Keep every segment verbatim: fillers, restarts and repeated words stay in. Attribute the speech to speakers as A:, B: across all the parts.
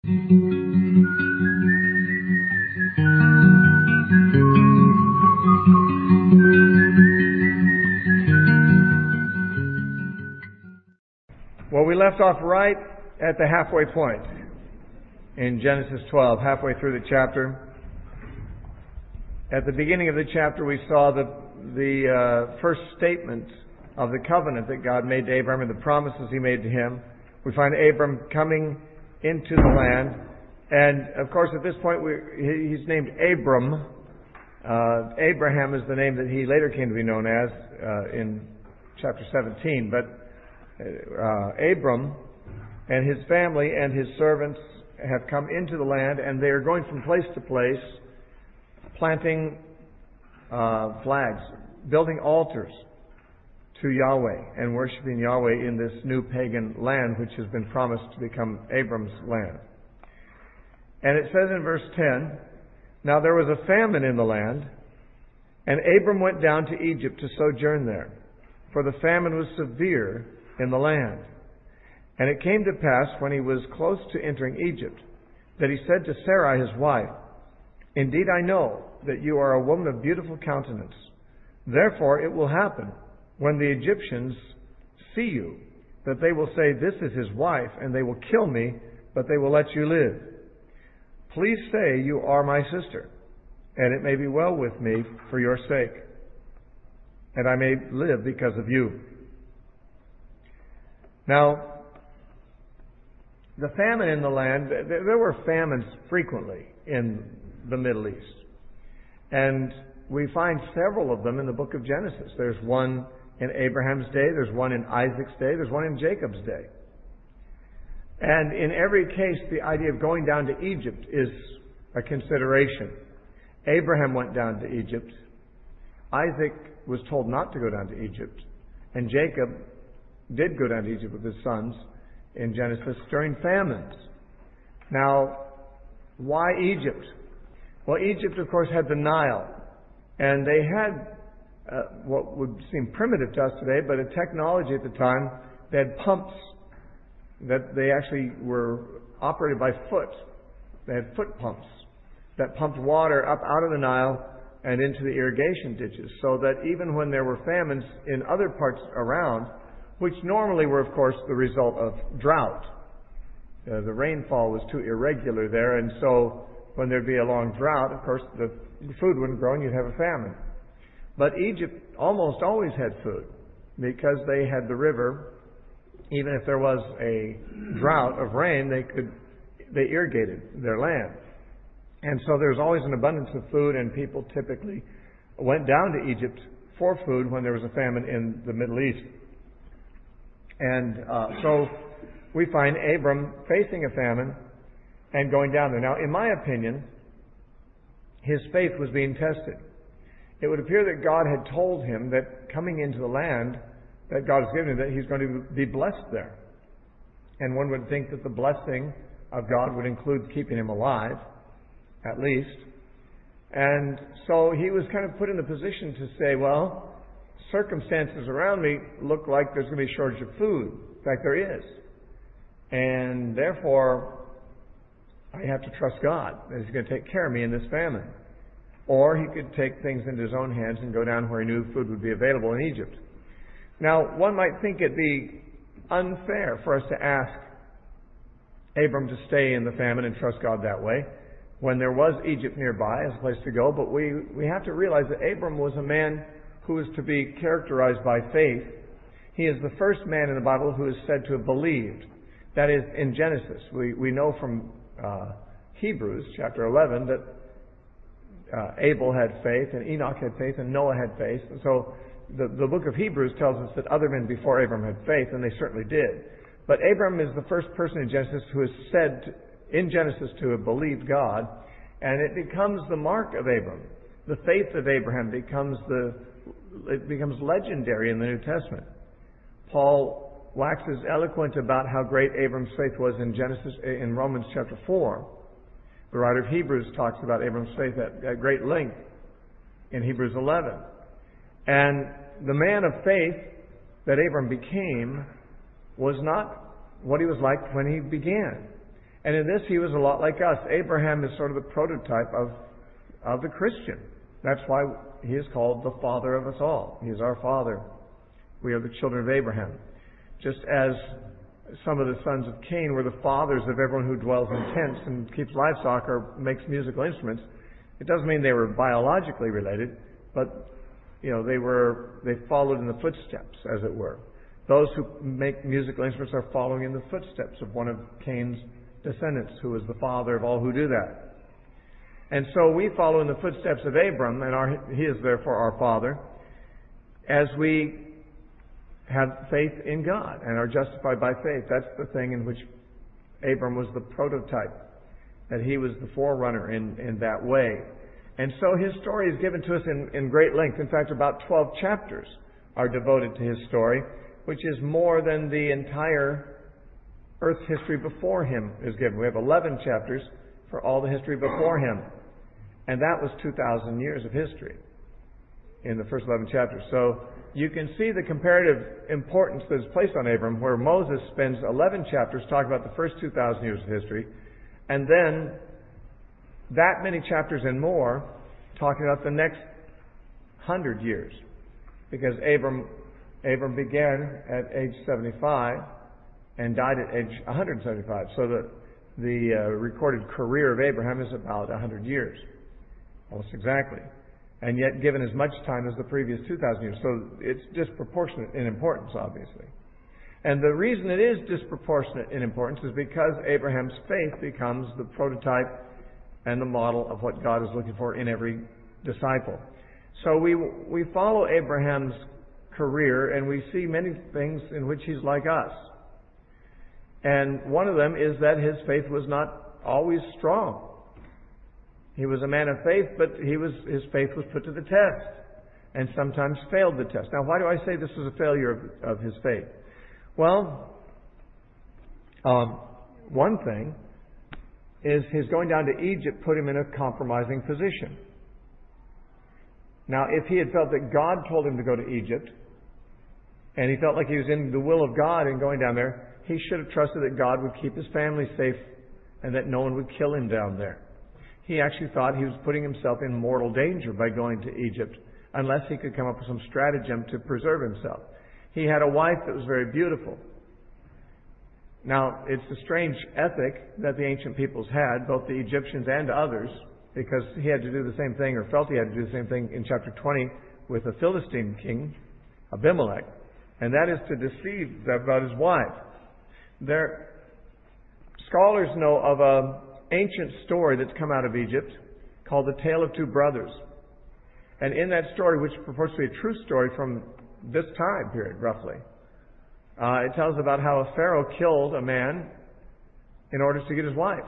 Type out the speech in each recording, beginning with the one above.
A: Well, we left off right at the halfway point in Genesis twelve, halfway through the chapter. At the beginning of the chapter, we saw the, the uh, first statement of the covenant that God made to Abram and the promises He made to him. We find Abram coming into the land. And, of course, at this point, we, he's named Abram. Uh, Abraham is the name that he later came to be known as uh, in chapter seventeen. But Uh, Abram and his family and his servants have come into the land, and they are going from place to place, planting uh, flags, building altars to Yahweh, and worshiping Yahweh in this new pagan land which has been promised to become Abram's land. And it says in verse ten, "Now there was a famine in the land, and Abram went down to Egypt to sojourn there, for the famine was severe in the land. And it came to pass, when he was close to entering Egypt, that he said to Sarai his wife, 'Indeed I know that you are a woman of beautiful countenance. Therefore it will happen, when the Egyptians see you, that they will say, This is his wife, and they will kill me, but they will let you live. Please say you are my sister, and it may be well with me for your sake, and I may live because of you.'" Now, the famine in the land, there were famines frequently in the Middle East. And we find several of them in the book of Genesis. There's one in Abraham's day, there's one in Isaac's day, there's one in Jacob's day. And in every case, the idea of going down to Egypt is a consideration. Abraham went down to Egypt. Isaac was told not to go down to Egypt. And Jacob did go down to Egypt with his sons in Genesis during famines. Now, why Egypt? Well, Egypt, of course, had the Nile. And they had uh, what would seem primitive to us today, but a technology at the time. They had pumps that they actually were operated by foot. They had foot pumps that pumped water up out of the Nile and into the irrigation ditches, so that even when there were famines in other parts around, which normally were, of course, the result of drought. Uh, the rainfall was too irregular there, and so when there'd be a long drought, of course, the, the food wouldn't grow and you'd have a famine. But Egypt almost always had food because they had the river. Even if there was a drought of rain, they could they irrigated their land. And so there was always an abundance of food, and people typically went down to Egypt for food when there was a famine in the Middle East. And uh, so we find Abram facing a famine and going down there. Now, in my opinion, his faith was being tested. It would appear that God had told him that coming into the land that God has given him, that he's going to be blessed there. And one would think that the blessing of God would include keeping him alive, at least. And so he was kind of put in the position to say, well, circumstances around me look like there's going to be a shortage of food. In fact, there is. And therefore, I have to trust God that He's going to take care of me in this famine. Or he could take things into his own hands and go down where he knew food would be available in Egypt. Now, one might think it'd be unfair for us to ask Abram to stay in the famine and trust God that way, when there was Egypt nearby as a place to go. But we, we have to realize that Abram was a man who is to be characterized by faith. He is the first man in the Bible who is said to have believed. That is, in Genesis. We, we know from uh, Hebrews chapter eleven that uh, Abel had faith, and Enoch had faith, and Noah had faith. And so the, the book of Hebrews tells us that other men before Abram had faith, and they certainly did. But Abram is the first person in Genesis who is said to, in Genesis to have believed God, and it becomes the mark of Abram. The faith of Abraham becomes the it becomes legendary in the New Testament. Paul waxes eloquent about how great Abram's faith was in Genesis in Romans chapter four. The writer of Hebrews talks about Abram's faith at, at great length in Hebrews eleven. And the man of faith that Abram became was not what he was like when he began. And in this, he was a lot like us. Abraham is sort of the prototype of, of the Christian. That's why he is called the father of us all. He is our father. We are the children of Abraham. Just as some of the sons of Cain were the fathers of everyone who dwells in tents and keeps livestock or makes musical instruments, it doesn't mean they were biologically related, but you know, they were they followed in the footsteps, as it were. Those who make musical instruments are following in the footsteps of one of Cain's descendants, who is the father of all who do that. And so we follow in the footsteps of Abram, and our, he is therefore our father, as we have faith in God and are justified by faith. That's the thing in which Abram was the prototype, that he was the forerunner in, in that way. And so his story is given to us in, in great length. In fact, about twelve chapters are devoted to his story, which is more than the entire Earth's history before him is given. We have eleven chapters for all the history before him. And that was two thousand years of history in the first eleven chapters. So you can see the comparative importance that is placed on Abram, where Moses spends eleven chapters talking about the first two thousand years of history, and then that many chapters and more talking about the next hundred years. Because Abram, Abram began at age seventy-five and died at age one hundred seventy-five. So the, the uh, recorded career of Abraham is about one hundred years, almost exactly. And yet given as much time as the previous two thousand years. So it's disproportionate in importance, obviously. And the reason it is disproportionate in importance is because Abraham's faith becomes the prototype and the model of what God is looking for in every disciple. So we we follow Abraham's career, and we see many things in which he's like us. And one of them is that his faith was not always strong. He was a man of faith, but he was his faith was put to the test, and sometimes failed the test. Now, why do I say this was a failure of, of his faith? Well, um, one thing is his going down to Egypt put him in a compromising position. Now, if he had felt that God told him to go to Egypt, and he felt like he was in the will of God in going down there, he should have trusted that God would keep his family safe and that no one would kill him down there. He actually thought he was putting himself in mortal danger by going to Egypt, unless he could come up with some stratagem to preserve himself. He had a wife that was very beautiful. Now, it's a strange ethic that the ancient peoples had, both the Egyptians and others, because he had to do the same thing, or felt he had to do the same thing in chapter twenty with the Philistine king, Abimelech, and that is to deceive about his wife. There, scholars know of an ancient story that's come out of Egypt called the Tale of Two Brothers. And in that story, which purports to be a true story from this time period, roughly, Uh, it tells about how a pharaoh killed a man in order to get his wife.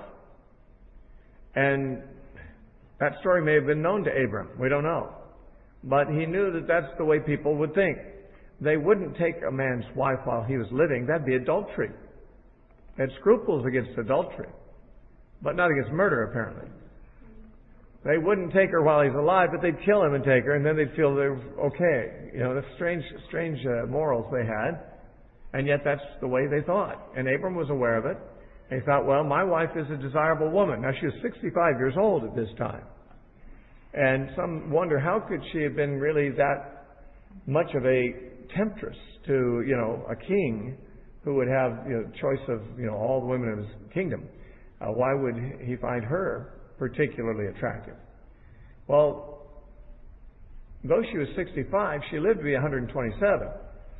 A: And that story may have been known to Abram. We don't know. But he knew that that's the way people would think. They wouldn't take a man's wife while he was living. That'd be adultery. They had scruples against adultery, but not against murder, apparently. They wouldn't take her while he's alive, but they'd kill him and take her, and then they'd feel they were okay. You know, the strange, strange uh, morals they had. And yet that's the way they thought. And Abram was aware of it. And he thought, well, my wife is a desirable woman. Now, she was sixty-five years old at this time. And some wonder, how could she have been really that much of a temptress to, you know, a king who would have, you know, choice of, you know, all the women of his kingdom? Uh, why would he find her particularly attractive? Well, though she was sixty-five, she lived to be one hundred twenty-seven.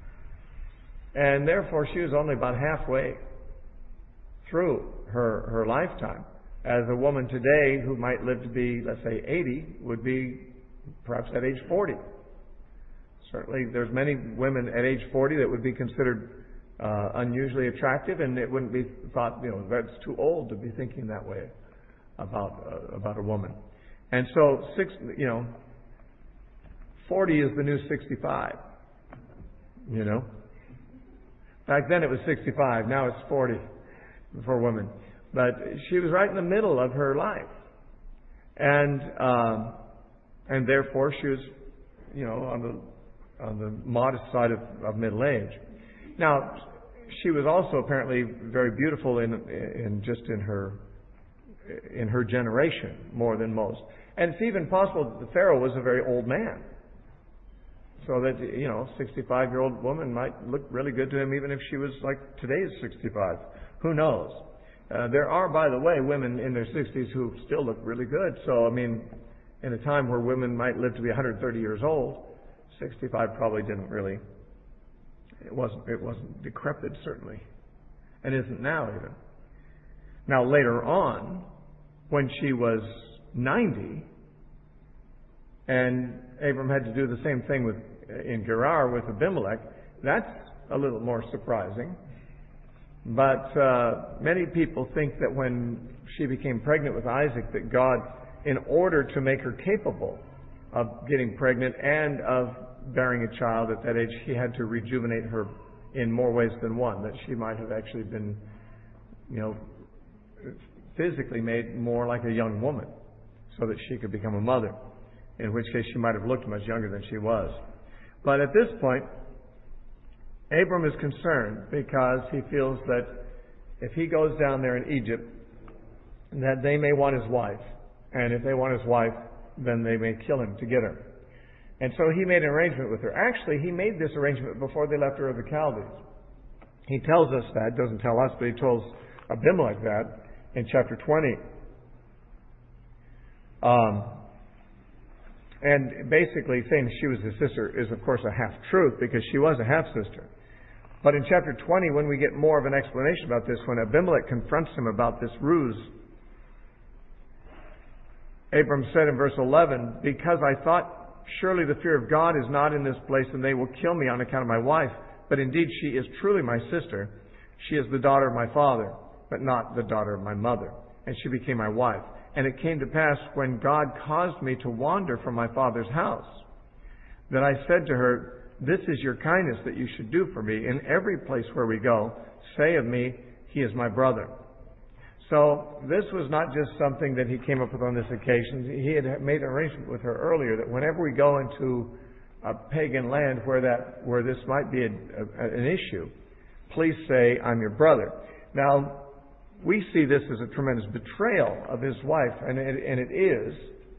A: And therefore, she was only about halfway through her, her lifetime. As a woman today who might live to be, let's say, eighty, would be perhaps at age forty. Certainly, there's many women at age forty that would be considered uh, unusually attractive, and it wouldn't be thought, you know, that's too old to be thinking that way about uh, about a woman. And so, six, you know, forty is the new sixty-five. You know. Back then it was sixty-five. Now it's forty for women. But she was right in the middle of her life, and um, and therefore she was, you know, on the on the modest side of, of middle age. Now, she was also apparently very beautiful in, in just in her in her generation more than most. And it's even possible that the Pharaoh was a very old man. So that, you know, a sixty-five-year-old woman might look really good to him even if she was like today's sixty-five. Who knows? Uh, there are, by the way, women in their sixties who still look really good. So, I mean, in a time where women might live to be one hundred thirty years old, sixty-five probably didn't really, it wasn't, it wasn't decrepit, certainly. And isn't now, even. Now, later on, when she was ninety, and Abram had to do the same thing with in Gerar with Abimelech, that's a little more surprising. But uh, many people think that when she became pregnant with Isaac, that God, in order to make her capable of getting pregnant and of bearing a child at that age, he had to rejuvenate her in more ways than one, that she might have actually been, you know, physically made more like a young woman so that she could become a mother, in which case she might have looked much younger than she was. But at this point, Abram is concerned because he feels that if he goes down there in Egypt, that they may want his wife. And if they want his wife, then they may kill him to get her. And so he made an arrangement with her. Actually, he made this arrangement before they left Ur of the Chaldees. He tells us that, doesn't tell us, but he tells Abimelech that in chapter twenty. Um, and basically saying she was his sister is, of course, a half-truth because she was a half-sister. But in chapter twenty, when we get more of an explanation about this, when Abimelech confronts him about this ruse, Abram said in verse eleven, "Because I thought, surely the fear of God is not in this place, and they will kill me on account of my wife. But indeed she is truly my sister. She is the daughter of my father, but not the daughter of my mother. And she became my wife. And it came to pass, when God caused me to wander from my father's house, that I said to her, this is your kindness that you should do for me. In every place where we go, say of me, he is my brother." So this was not just something that he came up with on this occasion. He had made an arrangement with her earlier that whenever we go into a pagan land where that where this might be a, a, an issue, please say, "I'm your brother." Now, we see this as a tremendous betrayal of his wife, and it, and it is.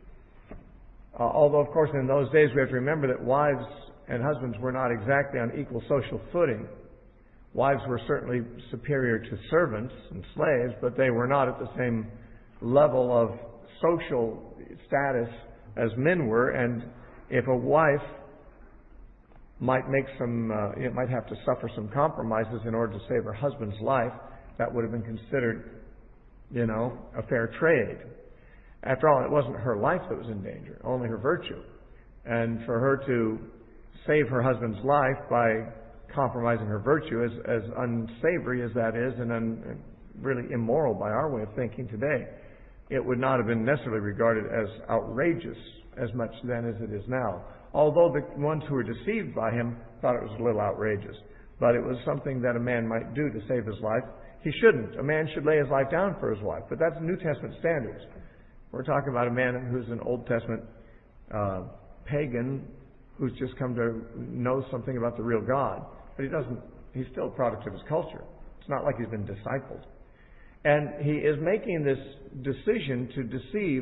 A: Uh, although, of course, in those days we have to remember that wives and husbands were not exactly on equal social footing. Wives were certainly superior to servants and slaves, but they were not at the same level of social status as men were. And if a wife might make some, uh, it might have to suffer some compromises in order to save her husband's life, that would have been considered, you know, a fair trade. After all, it wasn't her life that was in danger, only her virtue. And for her to save her husband's life by compromising her virtue, as, as unsavory as that is, and un, really immoral by our way of thinking today, it would not have been necessarily regarded as outrageous as much then as it is now. Although the ones who were deceived by him thought it was a little outrageous. But it was something that a man might do to save his life. He shouldn't. A man should lay his life down for his wife. But that's New Testament standards. We're talking about a man who's an Old Testament uh, pagan who's just come to know something about the real God. But he doesn't, he's still a product of his culture. It's not like he's been discipled. And he is making this decision to deceive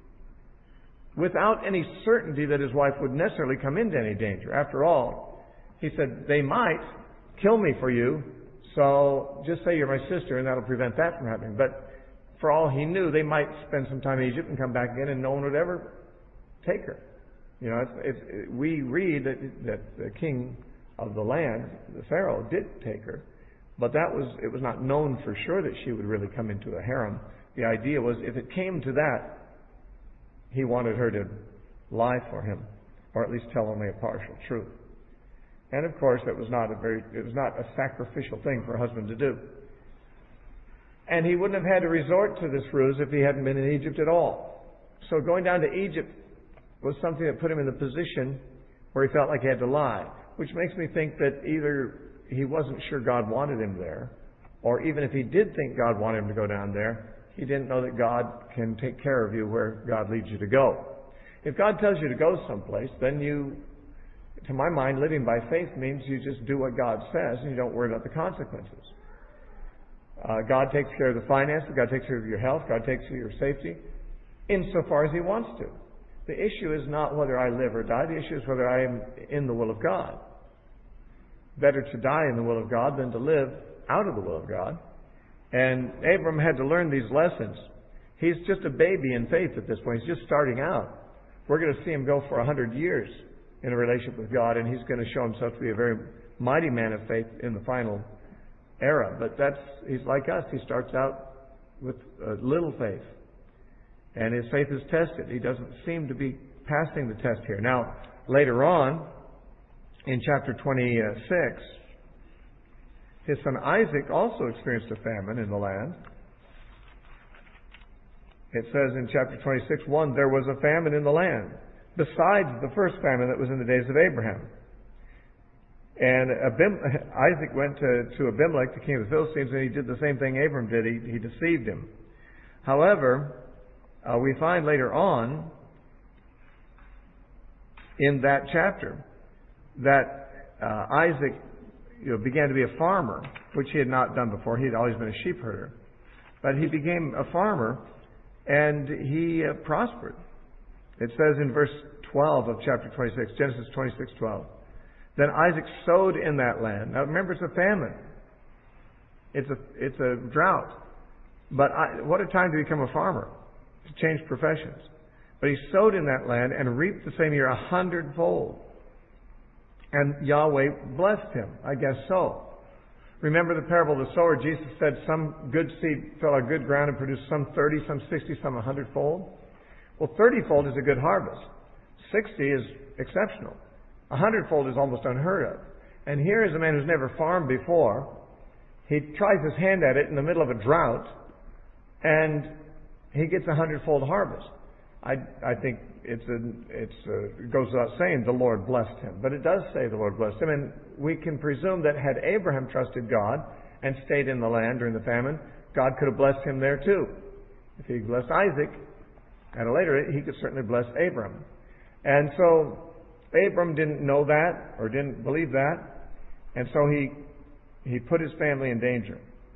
A: without any certainty that his wife would necessarily come into any danger. After all, he said, they might kill me for you, so just say you're my sister and that'll prevent that from happening. But for all he knew, they might spend some time in Egypt and come back again and no one would ever take her. You know, it's, it's, it, we read that, that the king of the land, the Pharaoh, did take her, but that was, it was not known for sure that she would really come into a harem. The idea was if it came to that, he wanted her to lie for him, or at least tell only a partial truth. And of course, it was not a very, it was not a sacrificial thing for a husband to do. And he wouldn't have had to resort to this ruse if he hadn't been in Egypt at all. So going down to Egypt was something that put him in the position where he felt like he had to lie, which makes me think that either he wasn't sure God wanted him there, or even if he did think God wanted him to go down there, he didn't know that God can take care of you where God leads you to go. If God tells you to go someplace, then you to my mind, living by faith means you just do what God says and you don't worry about the consequences. Uh, God takes care of the finances, God takes care of your health, God takes care of your safety, insofar as He wants to. The issue is not whether I live or die, the issue is whether I am in the will of God. Better to die in the will of God than to live out of the will of God. And Abram had to learn these lessons. He's just a baby in faith at this point. He's just starting out. We're going to see him go for a hundred years in a relationship with God, and he's going to show himself to be a very mighty man of faith in the final era. But that's he's like us. He starts out with a little faith, and his faith is tested. He doesn't seem to be passing the test here. Now, later on, in chapter twenty-six, his son Isaac also experienced a famine in the land. It says in chapter twenty-six, one, there was a famine in the land, besides the first famine that was in the days of Abraham. And Abim, Isaac went to, to Abimelech, the king of the Philistines, and he did the same thing Abram did. He, he deceived him. However, uh, we find later on in that chapter that uh, Isaac you know, began to be a farmer, which he had not done before. He had always been a sheep herder. But he became a farmer, and he uh, prospered. It says in verse twelve of chapter twenty-six, Genesis twenty-six twelve, then Isaac sowed in that land. Now remember, it's a famine. It's a, it's a drought. But I, what a time to become a farmer, to change professions. But he sowed in that land and reaped the same year a hundredfold. And Yahweh blessed him. I guess so. Remember the parable of the sower? Jesus said some good seed fell on good ground and produced some thirty, some sixty, some a hundredfold. Well, thirty-fold is a good harvest. Sixty is exceptional. A hundredfold is almost unheard of. And here is a man who's never farmed before. He tries his hand at it in the middle of a drought, and he gets a hundredfold harvest. I, I think it's a, it's a, it goes without saying the Lord blessed him. But it does say the Lord blessed him. And we can presume that had Abraham trusted God and stayed in the land during the famine, God could have blessed him there too. If he blessed Isaac, at a later date, he could certainly bless Abram. And so Abram didn't know that or didn't believe that. And so he, he put his family in danger.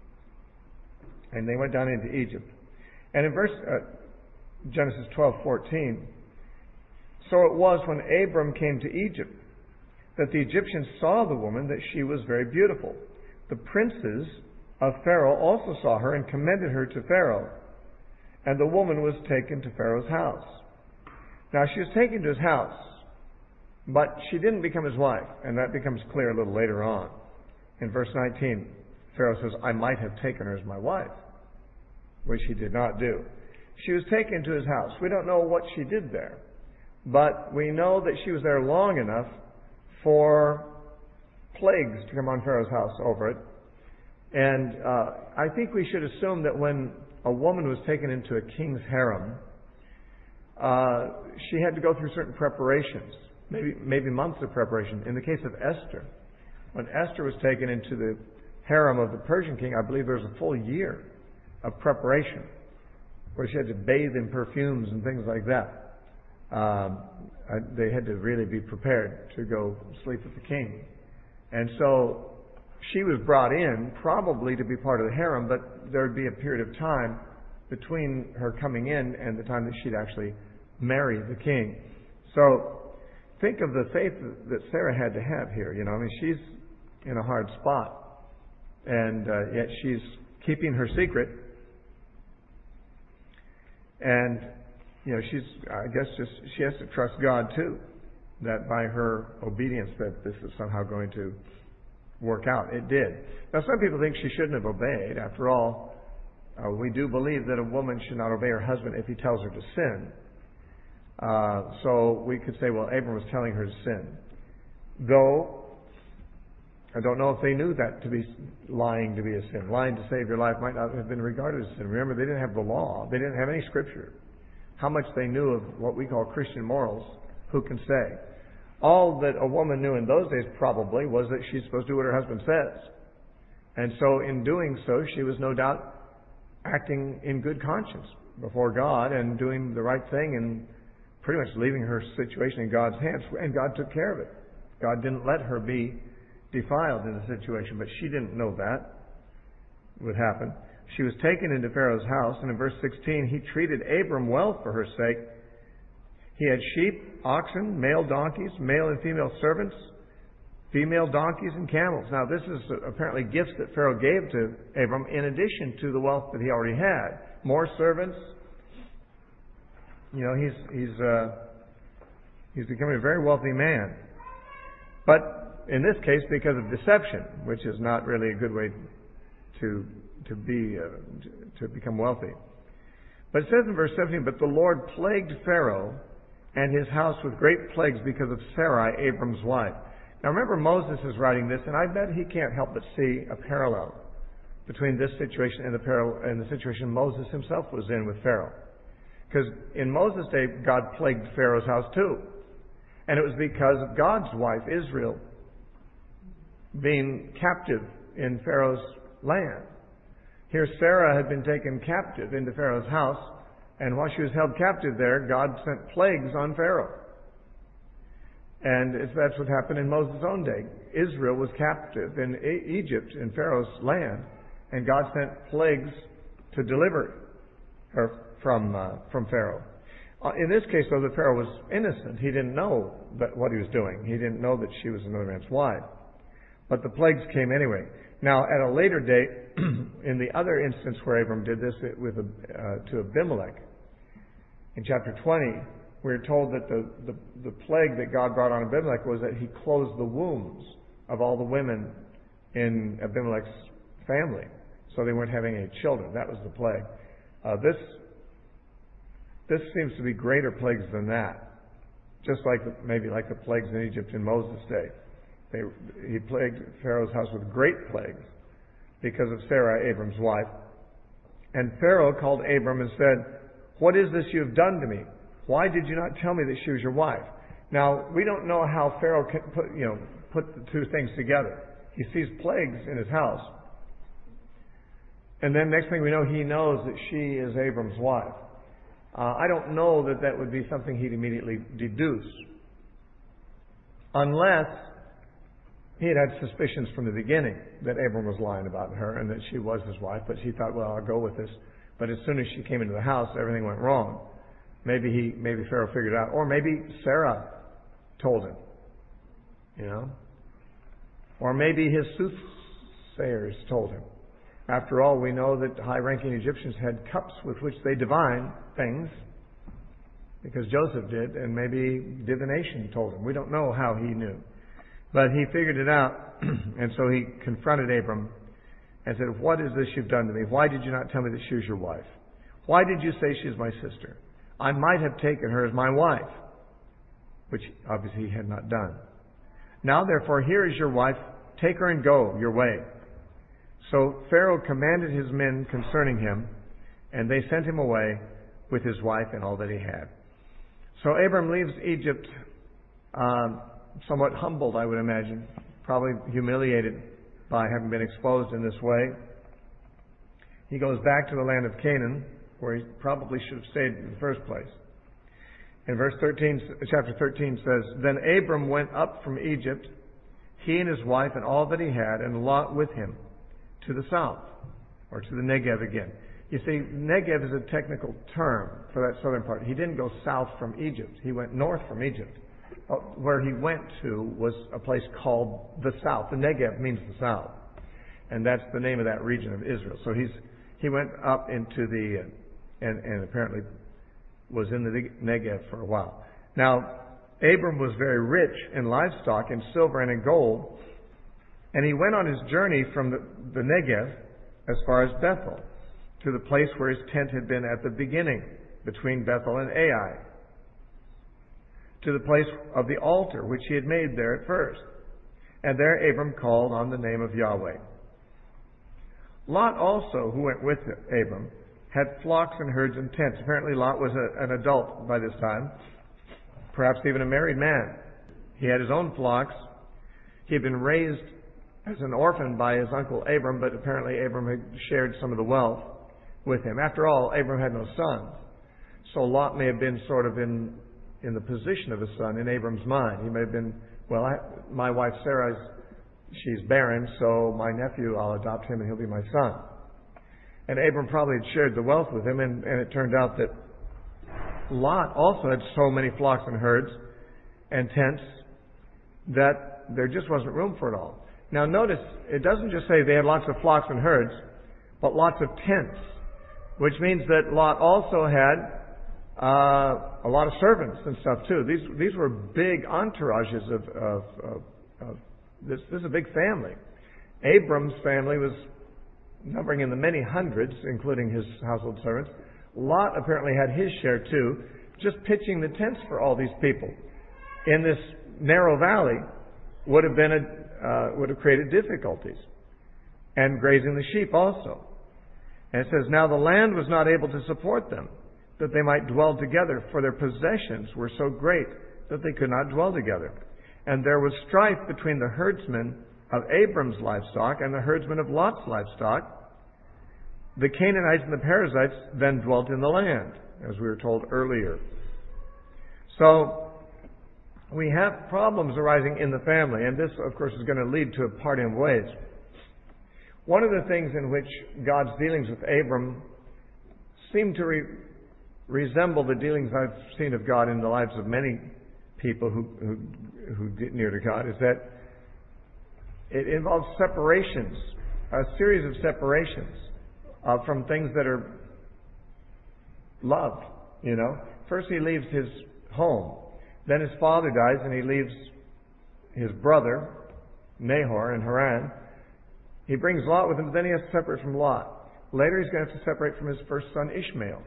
A: And they went down into Egypt. And in verse... Uh, Genesis twelve fourteen. So it was when Abram came to Egypt that the Egyptians saw the woman, that she was very beautiful. The princes of Pharaoh also saw her and commended her to Pharaoh. And the woman was taken to Pharaoh's house. Now she was taken to his house, but she didn't become his wife. And that becomes clear a little later on. In verse nineteen, Pharaoh says, I might have taken her as my wife, which he did not do. She was taken to his house. We don't know what she did there, but we know that she was there long enough for plagues to come on Pharaoh's house over it. And uh, I think we should assume that when a woman was taken into a king's harem, uh, she had to go through certain preparations, maybe maybe months of preparation. In the case of Esther, when Esther was taken into the harem of the Persian king, I believe there was a full year of preparation, where she had to bathe in perfumes and things like that. Um, I, they had to really be prepared to go sleep with the king. And so she was brought in probably to be part of the harem, but there would be a period of time between her coming in and the time that she'd actually marry the king. So think of the faith that Sarah had to have here. You know, I mean, she's in a hard spot, and uh, yet she's keeping her secret. And, you know, she's, I guess, just, she has to trust God too, that by her obedience that this is somehow going to work out. It did. Now, some people think she shouldn't have obeyed. After all, uh, we do believe that a woman should not obey her husband if he tells her to sin. Uh, so we could say, well, Abram was telling her to sin. Though, I don't know if they knew that to be lying to be a sin. Lying to save your life might not have been regarded as sin. Remember, they didn't have the law. They didn't have any scripture. How much they knew of what we call Christian morals, who can say? All that a woman knew in those days probably was that she's supposed to do what her husband says. And so in doing so, she was no doubt acting in good conscience before God and doing the right thing and pretty much leaving her situation in God's hands. And God took care of it. God didn't let her be defiled in the situation, but she didn't know that would happen. She was taken into Pharaoh's house, and in verse sixteen, he treated Abram well for her sake. He had sheep, oxen, male donkeys, male and female servants, female donkeys, and camels. Now, this is apparently gifts that Pharaoh gave to Abram in addition to the wealth that he already had. More servants. You know, he's he's uh, he's becoming a very wealthy man. But in this case, because of deception, which is not really a good way to to be uh, to, to become wealthy. But it says in verse seventeen, but the Lord plagued Pharaoh and his house with great plagues because of Sarai, Abram's wife. Now remember, Moses is writing this, and I bet he can't help but see a parallel between this situation and the, par- and the situation Moses himself was in with Pharaoh. Because in Moses' day, God plagued Pharaoh's house too. And it was because of God's wife, Israel, being captive in Pharaoh's land. Here Sarah had been taken captive into Pharaoh's house, and while she was held captive there, God sent plagues on Pharaoh. And that's what happened in Moses' own day. Israel was captive in Egypt, in Pharaoh's land, and God sent plagues to deliver her from uh, from Pharaoh. Uh, in this case, though, the Pharaoh was innocent. He didn't know that what he was doing. He didn't know that she was another man's wife. But the plagues came anyway. Now, at a later date, in the other instance where Abram did this with uh, to Abimelech, in chapter twenty, we're told that the, the, the plague that God brought on Abimelech was that he closed the wombs of all the women in Abimelech's family, so they weren't having any children. That was the plague. Uh, this this seems to be greater plagues than that, just like the, maybe like the plagues in Egypt in Moses' day. They, he plagued Pharaoh's house with great plagues because of Sarah, Abram's wife. And Pharaoh called Abram and said, "What is this you have done to me? Why did you not tell me that she was your wife?" Now, we don't know how Pharaoh can put, you know, put the two things together. He sees plagues in his house. And then next thing we know, he knows that she is Abram's wife. Uh, I don't know that that would be something he'd immediately deduce. Unless he had had suspicions from the beginning that Abram was lying about her and that she was his wife, but he thought, well, I'll go with this. But as soon as she came into the house, everything went wrong. Maybe he, maybe Pharaoh figured it out, or maybe Sarah told him, you know, or maybe his soothsayers told him. After all, we know that high-ranking Egyptians had cups with which they divined things, because Joseph did, and maybe divination told him. We don't know how he knew, but he figured it out, and so he confronted Abram and said, "What is this you've done to me? Why did you not tell me that she was your wife? Why did you say she is my sister? I might have taken her as my wife," which obviously he had not done. "Now, therefore, here is your wife. Take her and go your way." So Pharaoh commanded his men concerning him, and they sent him away with his wife and all that he had. So Abram leaves Egypt um, somewhat humbled, I would imagine, probably humiliated by having been exposed in this way. He goes back to the land of Canaan, where he probably should have stayed in the first place. And verse thirteen, chapter thirteen says, "Then Abram went up from Egypt, he and his wife and all that he had, and Lot with him, to the south," or to the Negev again. You see, Negev is a technical term for that southern part. He didn't go south from Egypt. He went north from Egypt. Where he went to was a place called the south. The Negev means the south. And that's the name of that region of Israel. So he's he went up into the, uh, and, and apparently was in the Negev for a while. Now, Abram was very rich in livestock, in silver and in gold, and he went on his journey from the, the Negev as far as Bethel, to the place where his tent had been at the beginning, between Bethel and Ai, to the place of the altar which he had made there at first. And there Abram called on the name of Yahweh. Lot also, who went with Abram, had flocks and herds and tents. Apparently Lot was a, an adult by this time, perhaps even a married man. He had his own flocks. He had been raised as an orphan by his uncle Abram, but apparently Abram had shared some of the wealth with him. After all, Abram had no sons. So Lot may have been sort of in, in the position of a son in Abram's mind. He may have been well, I, my wife Sarah, she's barren, so my nephew, I'll adopt him and he'll be my son. And Abram probably had shared the wealth with him, and, and it turned out that Lot also had so many flocks and herds and tents that there just wasn't room for it all. Now notice, it doesn't just say they had lots of flocks and herds, but lots of tents, which means that Lot also had uh, a lot of servants and stuff too. These these were big entourages of, of, of, of this. This is a big family. Abram's family was numbering in the many hundreds, including his household servants. Lot apparently had his share too. Just pitching the tents for all these people in this narrow valley would have been a, uh, would have created difficulties, and grazing the sheep also. And it says, now the land was not able to support them, that they might dwell together, for their possessions were so great that they could not dwell together. And there was strife between the herdsmen of Abram's livestock and the herdsmen of Lot's livestock. The Canaanites and the Perizzites then dwelt in the land, as we were told earlier. So, we have problems arising in the family, and this, of course, is going to lead to a parting of ways. One of the things in which God's dealings with Abram seem to re- resemble the dealings I've seen of God in the lives of many people who, who, who get near to God, is that it involves separations, a series of separations uh, from things that are loved, you know. First he leaves his home. Then his father dies and he leaves his brother, Nahor, in Haran. He brings Lot with him, but then he has to separate from Lot. Later he's going to have to separate from his first son, Ishmael.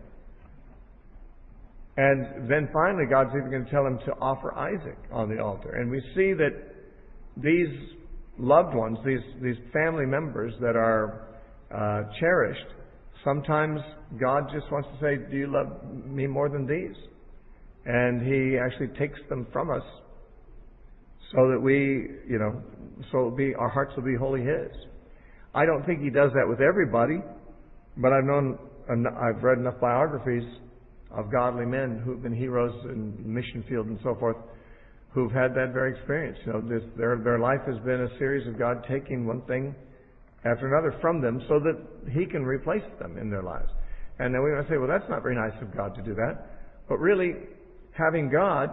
A: And then finally God's even going to tell him to offer Isaac on the altar. And we see that these loved ones, these, these family members that are uh, cherished, sometimes God just wants to say, do you love me more than these? And He actually takes them from us so that we, you know, so it'll be, our hearts will be wholly His. I don't think He does that with everybody, but I've known, I've read enough biographies of godly men who've been heroes in the mission field and so forth, who've had that very experience. You know, this, their their life has been a series of God taking one thing after another from them so that He can replace them in their lives. And then we're going to say, well, that's not very nice of God to do that. But really, having God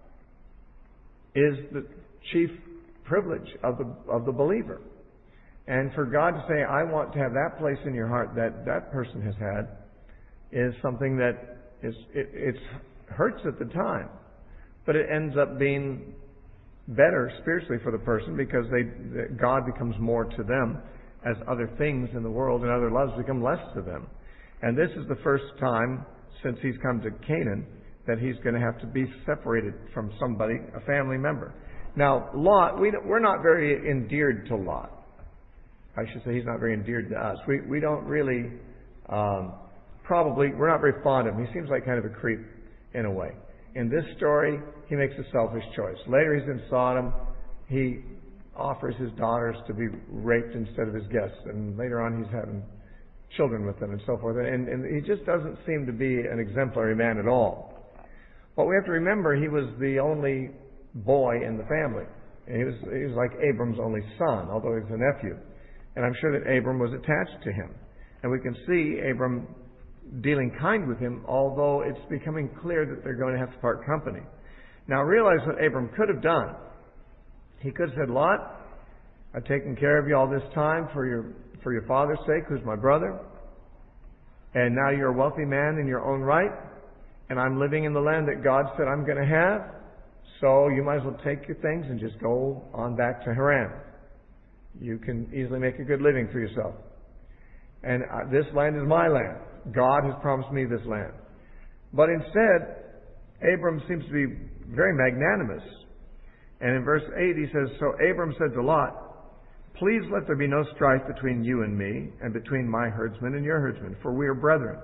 A: is the chief privilege of the of the believer. And for God to say, I want to have that place in your heart that that person has had, is something that is it it's, hurts at the time. But it ends up being better spiritually for the person because they God becomes more to them as other things in the world and other loves become less to them. And this is the first time since he's come to Canaan that he's going to have to be separated from somebody, a family member. Now, Lot, we, we're not very endeared to Lot. I should say he's not very endeared to us. We we don't really, um, probably, we're not very fond of him. He seems like kind of a creep in a way. In this story, he makes a selfish choice. Later he's in Sodom. He offers his daughters to be raped instead of his guests. And later on he's having children with them and so forth. And, and he just doesn't seem to be an exemplary man at all. But we have to remember he was the only boy in the family. He was, he was like Abram's only son, although he was a nephew. And I'm sure that Abram was attached to him. And we can see Abram dealing kind with him, although it's becoming clear that they're going to have to part company. Now realize what Abram could have done. He could have said, Lot, I've taken care of you all this time for your for your father's sake, who's my brother. And now you're a wealthy man in your own right. And I'm living in the land that God said I'm going to have. So you might as well take your things and just go on back to Haran. You can easily make a good living for yourself. And uh, this land is my land. God has promised me this land. But instead, Abram seems to be very magnanimous. And in verse eight he says, So Abram said to Lot, Please let there be no strife between you and me, and between my herdsmen and your herdsmen, for we are brethren.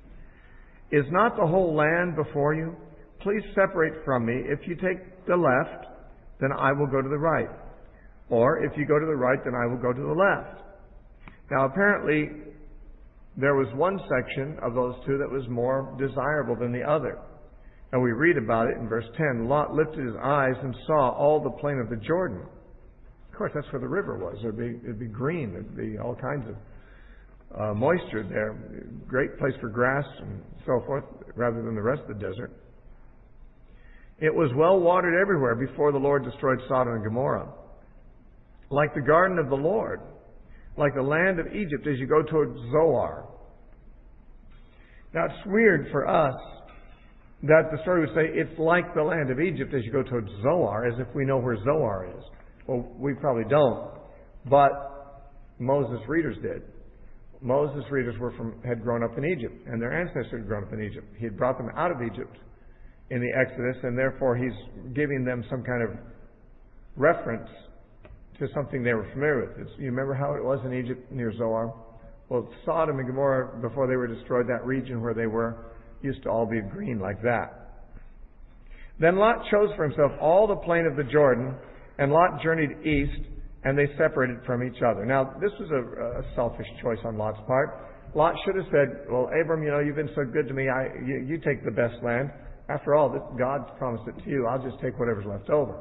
A: Is not the whole land before you? Please separate from me. If you take the left, then I will go to the right. Or if you go to the right, then I will go to the left. Now apparently, there was one section of those two that was more desirable than the other. And we read about it in verse ten. Lot lifted his eyes and saw all the plain of the Jordan. Of course, that's where the river was. It'd be, it'd be green. It'd be all kinds of uh, moisture there. Great place for grass and so forth, rather than the rest of the desert. It was well watered everywhere before the Lord destroyed Sodom and Gomorrah. Like the garden of the Lord, like the land of Egypt as you go toward Zoar. Now it's weird for us that the story would say it's like the land of Egypt as you go toward Zoar, as if we know where Zoar is. Well, we probably don't. But Moses' readers did. Moses' readers were from, had grown up in Egypt, and their ancestors had grown up in Egypt. He had brought them out of Egypt in the Exodus, and therefore he's giving them some kind of reference to something they were familiar with. It's, you remember how it was in Egypt near Zoar? Well, Sodom and Gomorrah, before they were destroyed, that region where they were, used to all be green like that. Then Lot chose for himself all the plain of the Jordan, and Lot journeyed east, and they separated from each other. Now, this was a, a selfish choice on Lot's part. Lot should have said, well, Abram, you know, you've been so good to me, I, you, you take the best land. After all, God promised it to you. I'll just take whatever's left over.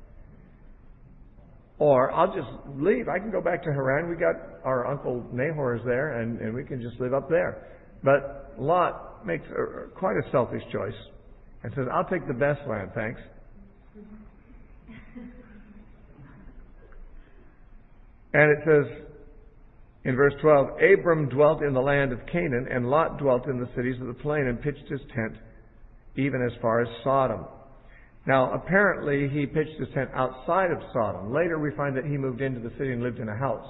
A: Or I'll just leave. I can go back to Haran. We got our uncle Nahor is there, and, and we can just live up there. But Lot makes a, quite a selfish choice and says, I'll take the best land, thanks. And it says in verse twelve, Abram dwelt in the land of Canaan, and Lot dwelt in the cities of the plain and pitched his tent even as far as Sodom. Now, apparently, he pitched his tent outside of Sodom. Later, we find that he moved into the city and lived in a house.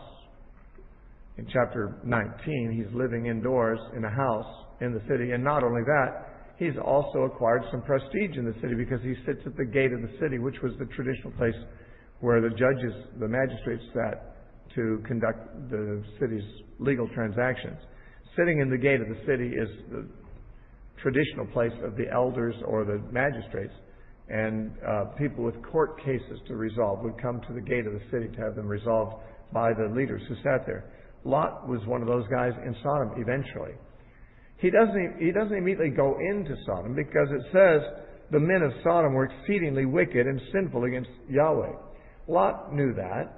A: In chapter nineteen, he's living indoors in a house in the city. And not only that, he's also acquired some prestige in the city because he sits at the gate of the city, which was the traditional place where the judges, the magistrates sat to conduct the city's legal transactions. Sitting in the gate of the city is the traditional place of the elders or the magistrates. And uh, people with court cases to resolve would come to the gate of the city to have them resolved by the leaders who sat there. Lot was one of those guys in Sodom eventually. He doesn't, he doesn't immediately go into Sodom because it says the men of Sodom were exceedingly wicked and sinful against Yahweh. Lot knew that.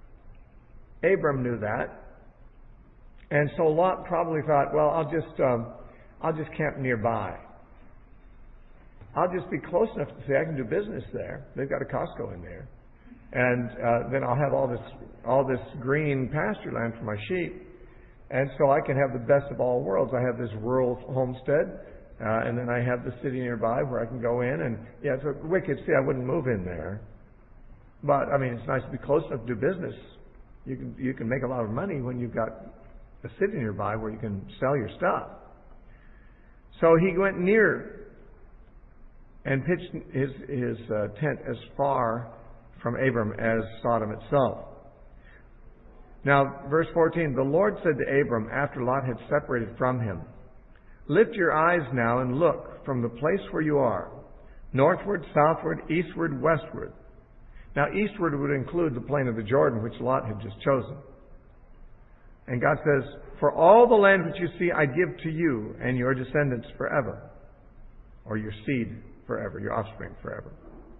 A: Abram knew that. And so Lot probably thought, well, I'll just, um, I'll just camp nearby. I'll just be close enough to say I can do business there. They've got a Costco in there. And uh, then I'll have all this all this green pasture land for my sheep. And so I can have the best of all worlds. I have this rural homestead, uh, and then I have the city nearby where I can go in. And yeah, it's a wicked city. I wouldn't move in there. But, I mean, it's nice to be close enough to do business. You can, you can make a lot of money when you've got a city nearby where you can sell your stuff. So he went near and pitched his, his uh, tent as far from Abram as Sodom itself. Now, verse fourteen, the Lord said to Abram after Lot had separated from him, lift your eyes now and look from the place where you are, northward, southward, eastward, westward. Now, eastward would include the plain of the Jordan, which Lot had just chosen. And God says, for all the land which you see I give to you and your descendants forever, or your seed forever, your offspring forever.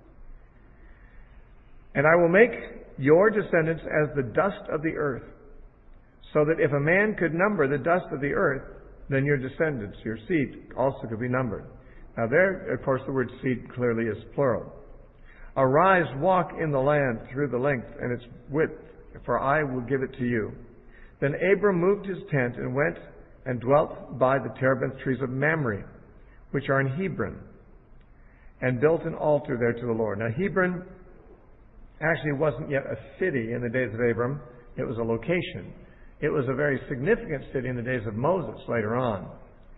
A: And I will make your descendants as the dust of the earth, so that if a man could number the dust of the earth, then your descendants, your seed, also could be numbered. Now there, of course, the word seed clearly is plural. Arise, walk in the land through the length and its width, for I will give it to you. Then Abram moved his tent and went and dwelt by the terebinth trees of Mamre, which are in Hebron, and built an altar there to the Lord. Now Hebron actually wasn't yet a city in the days of Abram. It was a location. It was a very significant city in the days of Moses later on.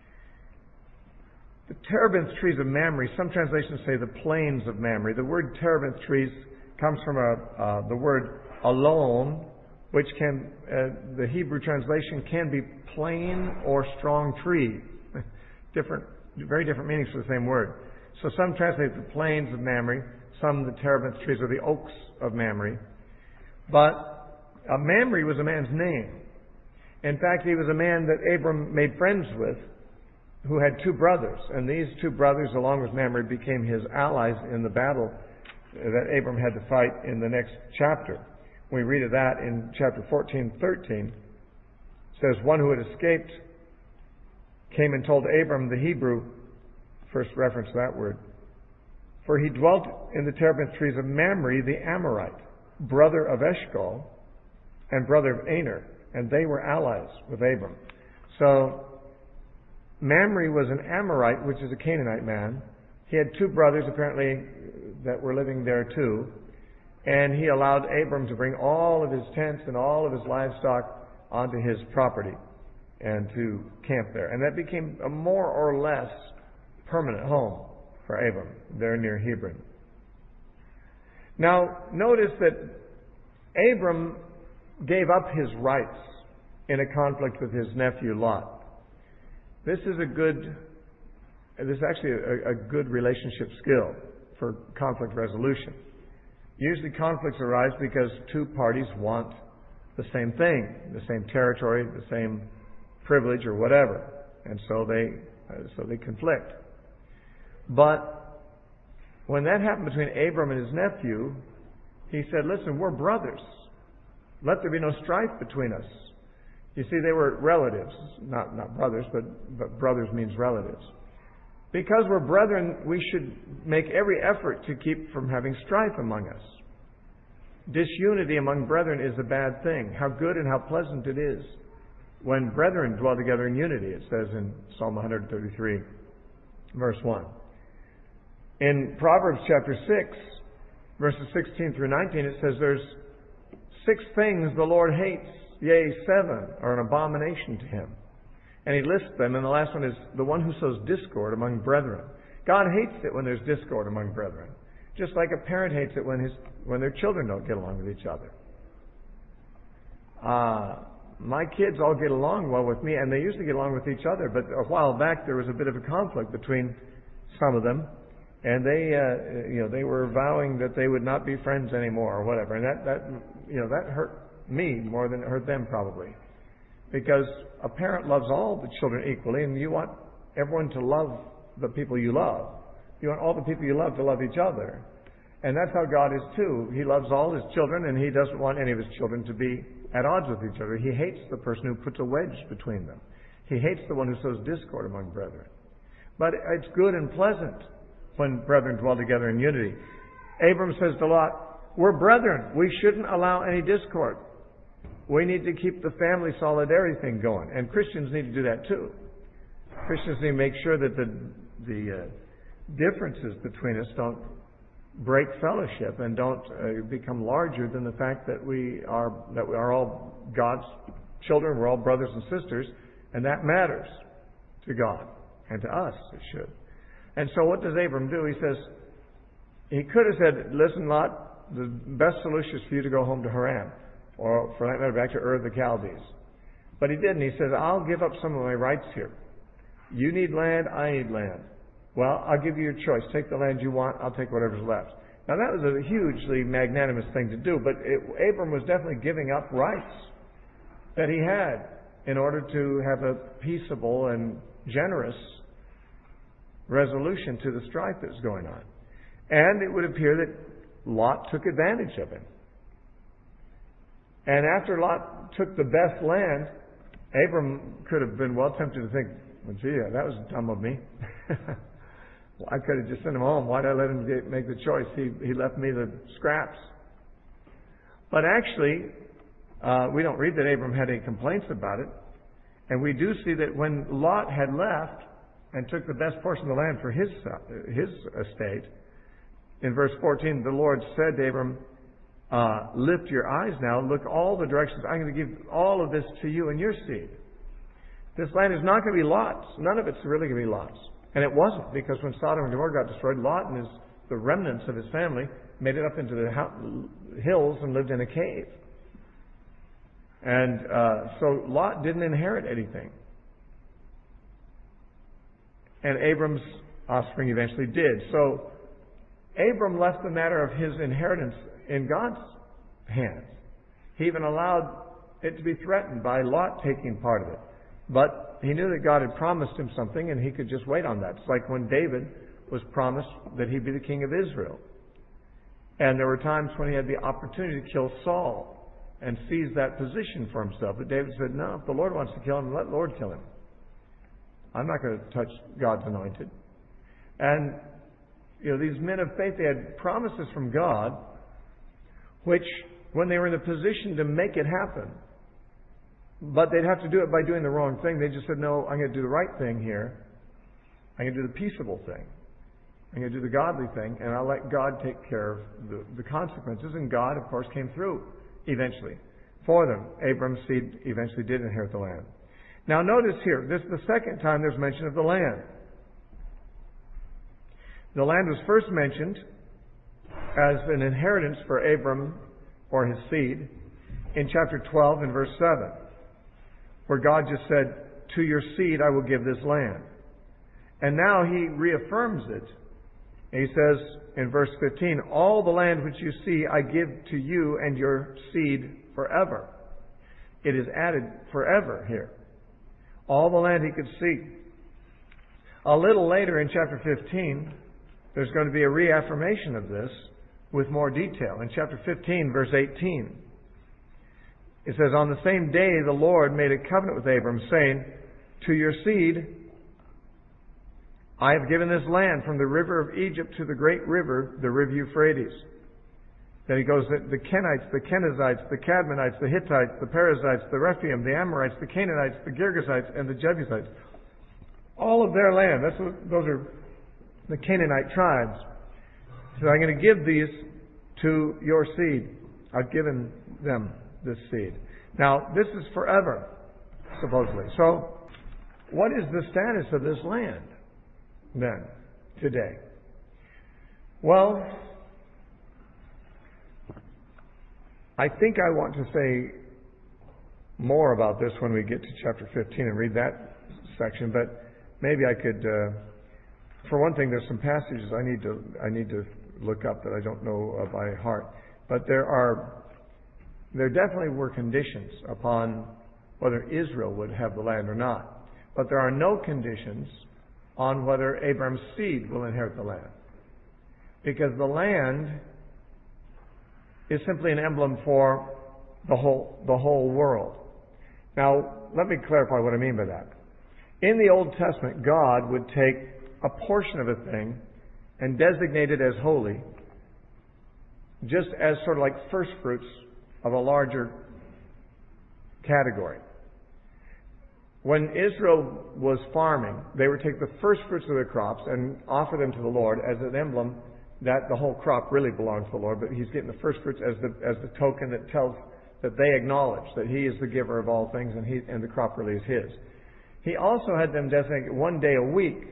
A: The terebinth trees of Mamre, some translations say the plains of Mamre. The word terebinth trees comes from a, uh, the word alon, which can, uh, the Hebrew translation can be plain or strong tree. different, very different meanings for the same word. So some translate the plains of Mamre, some the terebinth trees or the oaks of Mamre. But uh, Mamre was a man's name. In fact, he was a man that Abram made friends with who had two brothers. And these two brothers, along with Mamre, became his allies in the battle that Abram had to fight in the next chapter. We read of that in chapter fourteen, thirteen. It says, one who had escaped came and told Abram the Hebrew, first reference to that word, for he dwelt in the terebinth trees of Mamre the Amorite, brother of Eshcol and brother of Aner, and they were allies with Abram. So Mamre was an Amorite, which is a Canaanite man. He had two brothers, apparently, that were living there too. And he allowed Abram to bring all of his tents and all of his livestock onto his property and to camp there. And that became a more or less permanent home for Abram, there near Hebron. Now, notice that Abram gave up his rights in a conflict with his nephew Lot. This is a good, this is actually a, a good relationship skill for conflict resolution. Usually conflicts arise because two parties want the same thing, the same territory, the same privilege or whatever, and so they uh, so they conflict. But when that happened between Abram and his nephew, he said, "Listen, we're brothers. Let there be no strife between us." You see, they were relatives, not not brothers, but but brothers means relatives. Because we're brethren, we should make every effort to keep from having strife among us. Disunity among brethren is a bad thing. How good and how pleasant it is when brethren dwell together in unity, it says in Psalm one thirty-three, verse one. In Proverbs chapter six, verses sixteen through nineteen, it says there's six things the Lord hates, yea, seven are an abomination to him. And he lists them, and the last one is the one who sows discord among brethren. God hates it when there's discord among brethren, just like a parent hates it when his when their children don't get along with each other. Uh, my kids all get along well with me, and they usually get along with each other, but a while back there was a bit of a conflict between some of them, and they, uh, you know, they were vowing that they would not be friends anymore or whatever, and that, that, you know, that hurt me more than it hurt them probably. Because a parent loves all the children equally, and you want everyone to love the people you love. You want all the people you love to love each other. And that's how God is too. He loves all His children, and He doesn't want any of His children to be at odds with each other. He hates the person who puts a wedge between them. He hates the one who sows discord among brethren. But it's good and pleasant when brethren dwell together in unity. Abram says to Lot, we're brethren. We shouldn't allow any discord. We need to keep the family solidarity thing going. And Christians need to do that too. Christians need to make sure that the, the uh, differences between us don't break fellowship and don't uh, become larger than the fact that we are that we are all God's children. We're all brothers and sisters, and that matters to God and to us. It should. And so, what does Abram do? He says he could have said, "Listen, Lot, the best solution is for you to go home to Haran, or for that matter, back to Ur of the Chaldees." But he didn't. He says, "I'll give up some of my rights here. You need land, I need land. Well, I'll give you your choice. Take the land you want, I'll take whatever's left." Now, that was a hugely magnanimous thing to do, but it, Abram was definitely giving up rights that he had in order to have a peaceable and generous resolution to the strife that was going on. And it would appear that Lot took advantage of him. And after Lot took the best land, Abram could have been well tempted to think, well, gee, that was dumb of me. Well, I could have just sent him home. Why did I let him get, make the choice? He, he left me the scraps. But actually, uh, we don't read that Abram had any complaints about it. And we do see that when Lot had left and took the best portion of the land for his, his estate, in verse fourteen, the Lord said to Abram, uh, lift your eyes now, look all the directions. I'm going to give all of this to you and your seed. This land is not going to be Lot's. None of it's really going to be Lot's. And it wasn't, because when Sodom and Gomorrah got destroyed, Lot and his, the remnants of his family made it up into the hills and lived in a cave. And uh, so Lot didn't inherit anything. And Abram's offspring eventually did. So Abram left the matter of his inheritance in God's hands. He even allowed it to be threatened by Lot taking part of it. But he knew that God had promised him something, and he could just wait on that. It's like when David was promised that he'd be the king of Israel. And there were times when he had the opportunity to kill Saul and seize that position for himself. But David said, no, if the Lord wants to kill him, let the Lord kill him. I'm not going to touch God's anointed. And, you know, these men of faith, they had promises from God, which, when they were in a position to make it happen, but they'd have to do it by doing the wrong thing. They just said, no, I'm going to do the right thing here. I'm going to do the peaceable thing. I'm going to do the godly thing, and I'll let God take care of the, the consequences. And God, of course, came through eventually for them. Abram's seed eventually did inherit the land. Now notice here, this is the second time there's mention of the land. The land was first mentioned as an inheritance for Abram or his seed in chapter twelve and verse seven, where God just said, to your seed I will give this land. And now he reaffirms it. He says in verse fifteen, all the land which you see I give to you and your seed forever. It is added forever here. All the land he could see. A little later in chapter fifteen, there's going to be a reaffirmation of this with more detail. In chapter fifteen, verse eighteen, it says, on the same day the Lord made a covenant with Abram, saying, to your seed I have given this land from the river of Egypt to the great river, the river Euphrates. Then he goes, the Kenites, the Kenizzites, the Cadmonites, the Hittites, the Perizzites, the Rephaim, the Amorites, the Canaanites, the Girgashites, and the Jebusites. All of their land. That's what, those are the Canaanite tribes. So I'm going to give these to your seed. I've given them this seed. Now, this is forever, supposedly. So, what is the status of this land, then, today? Well, I think I want to say more about this when we get to chapter fifteen and read that section, but maybe I could, uh, for one thing, there's some passages I need to I need to look up that I don't know uh, by heart. But there are, there definitely were conditions upon whether Israel would have the land or not. But there are no conditions on whether Abraham's seed will inherit the land. Because the land is simply an emblem for the whole, the whole world. Now, let me clarify what I mean by that. In the Old Testament, God would take a portion of a thing and designate it as holy, just as sort of like first fruits of a larger category. When Israel was farming, they would take the first fruits of their crops and offer them to the Lord as an emblem that the whole crop really belongs to the Lord, but He's getting the first fruits as the as the token that tells that they acknowledge that He is the giver of all things and He and the crop really is His. He also had them designate one day a week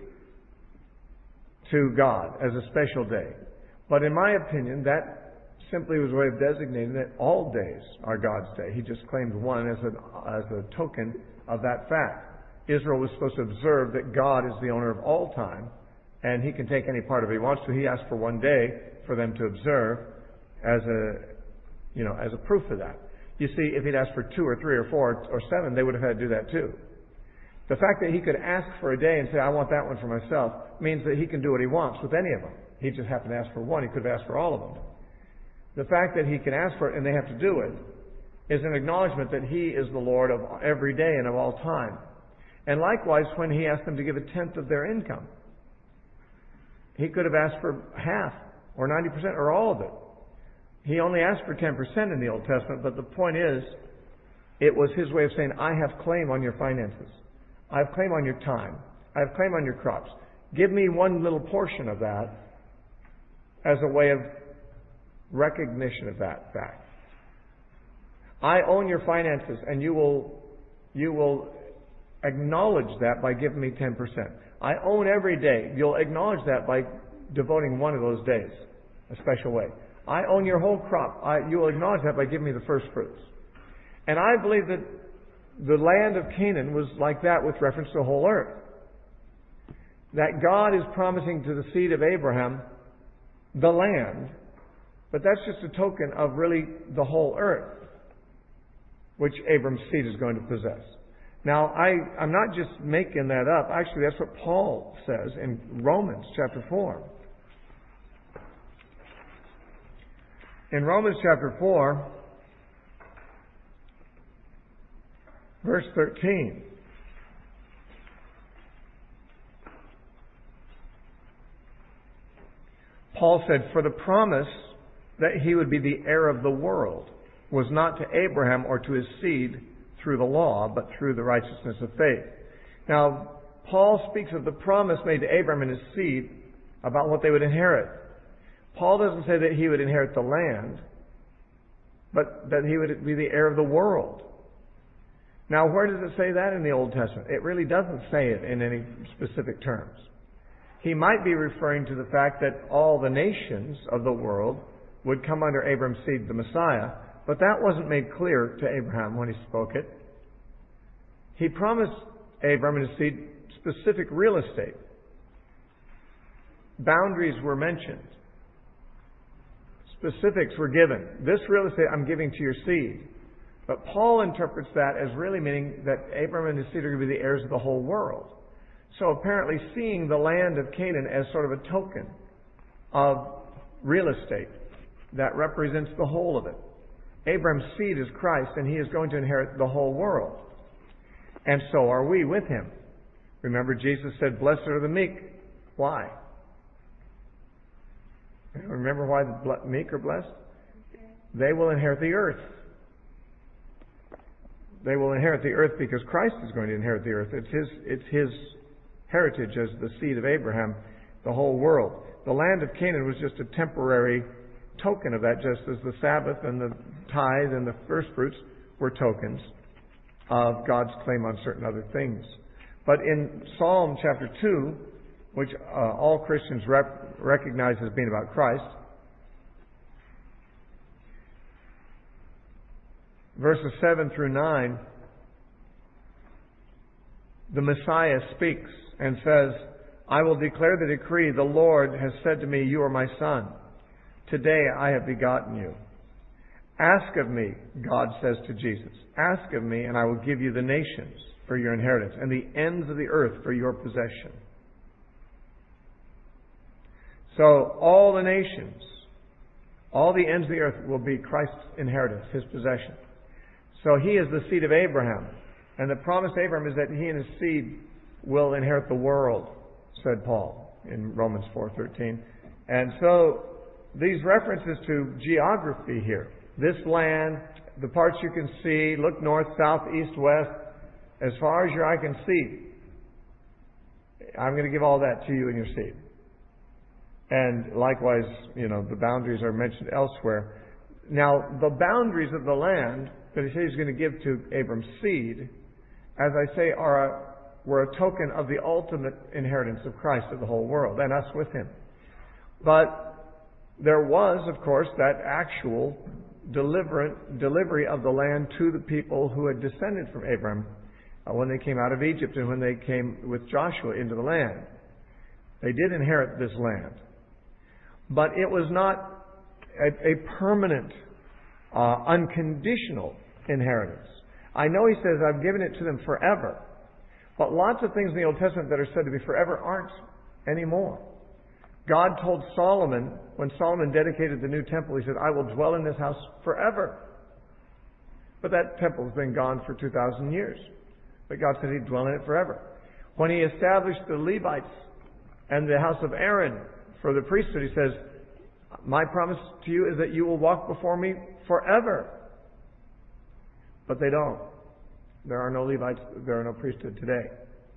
A: to God as a special day. But in my opinion, that simply was a way of designating that all days are God's day. He just claimed one as a, as a token of that fact. Israel was supposed to observe that God is the owner of all time, and He can take any part of it He wants to. He asked for one day for them to observe as a, you know, as a proof of that. You see, if He'd asked for two or three or four or seven, they would have had to do that too. The fact that He could ask for a day and say, I want that one for myself, means that He can do what He wants with any of them. He just happened to ask for one. He could have asked for all of them. The fact that He can ask for it and they have to do it is an acknowledgement that He is the Lord of every day and of all time. And likewise, when He asked them to give a tenth of their income, He could have asked for half or ninety percent or all of it. He only asked for ten percent in the Old Testament, but the point is, it was His way of saying, I have claim on your finances. I have claim on your time. I have claim on your crops. Give me one little portion of that as a way of recognition of that fact. I own your finances, and you will, you will acknowledge that by giving me ten percent. I own every day. You'll acknowledge that by devoting one of those days, a special way. I own your whole crop. I, you will acknowledge that by giving me the first fruits. And I believe that the land of Canaan was like that with reference to the whole earth. That God is promising to the seed of Abraham the land, but that's just a token of really the whole earth, which Abram's seed is going to possess. Now, I, I'm not just making that up. Actually, that's what Paul says in Romans chapter four. In Romans chapter four, verse thirteen, Paul said, "For the promise that he would be the heir of the world was not to Abraham or to his seed through the law, but through the righteousness of faith." Now, Paul speaks of the promise made to Abraham and his seed about what they would inherit. Paul doesn't say that he would inherit the land, but that he would be the heir of the world. Now, where does it say that in the Old Testament? It really doesn't say it in any specific terms. He might be referring to the fact that all the nations of the world would come under Abraham's seed, the Messiah, but that wasn't made clear to Abraham when he spoke it. He promised Abraham and his seed specific real estate. Boundaries were mentioned. Specifics were given. This real estate I'm giving to your seed. But Paul interprets that as really meaning that Abraham and his seed are going to be the heirs of the whole world. So apparently seeing the land of Canaan as sort of a token of real estate that represents the whole of it. Abraham's seed is Christ, and he is going to inherit the whole world. And so are we with him. Remember, Jesus said, "Blessed are the meek." Why? Remember why the meek are blessed? They will inherit the earth. They will inherit the earth because Christ is going to inherit the earth. It's his, it's his heritage as the seed of Abraham, the whole world. The land of Canaan was just a temporary token of that, just as the Sabbath and the tithe and the first fruits were tokens of God's claim on certain other things. But in Psalm chapter two, which uh, all Christians rep- recognize as being about Christ, verses seven through nine, the Messiah speaks and says, "I will declare the decree. The Lord has said to me, 'You are my son. Today I have begotten you.' Ask of me," God says to Jesus, "ask of me, and I will give you the nations for your inheritance, and the ends of the earth for your possession." So all the nations, all the ends of the earth will be Christ's inheritance, his possession. So he is the seed of Abraham. And the promise to Abraham is that he and his seed will inherit the world, said Paul in Romans four thirteen. And so these references to geography here, this land, the parts you can see, look north, south, east, west, as far as your eye can see, I'm going to give all that to you and your seed. And likewise, you know, the boundaries are mentioned elsewhere. Now, the boundaries of the land that he says he's going to give to Abram's seed, as I say, are a, were a token of the ultimate inheritance of Christ of the whole world, and us with him. But there was, of course, that actual delivery of the land to the people who had descended from Abraham uh, when they came out of Egypt and when they came with Joshua into the land. They did inherit this land. But it was not a, a permanent, uh, unconditional inheritance. I know he says, "I've given it to them forever." But lots of things in the Old Testament that are said to be forever aren't anymore. God told Solomon, when Solomon dedicated the new temple, he said, "I will dwell in this house forever." But that temple has been gone for two thousand years. But God said he'd dwell in it forever. When he established the Levites and the house of Aaron for the priesthood, he says, "My promise to you is that you will walk before me forever." But they don't. There are no Levites, there are no priesthood today.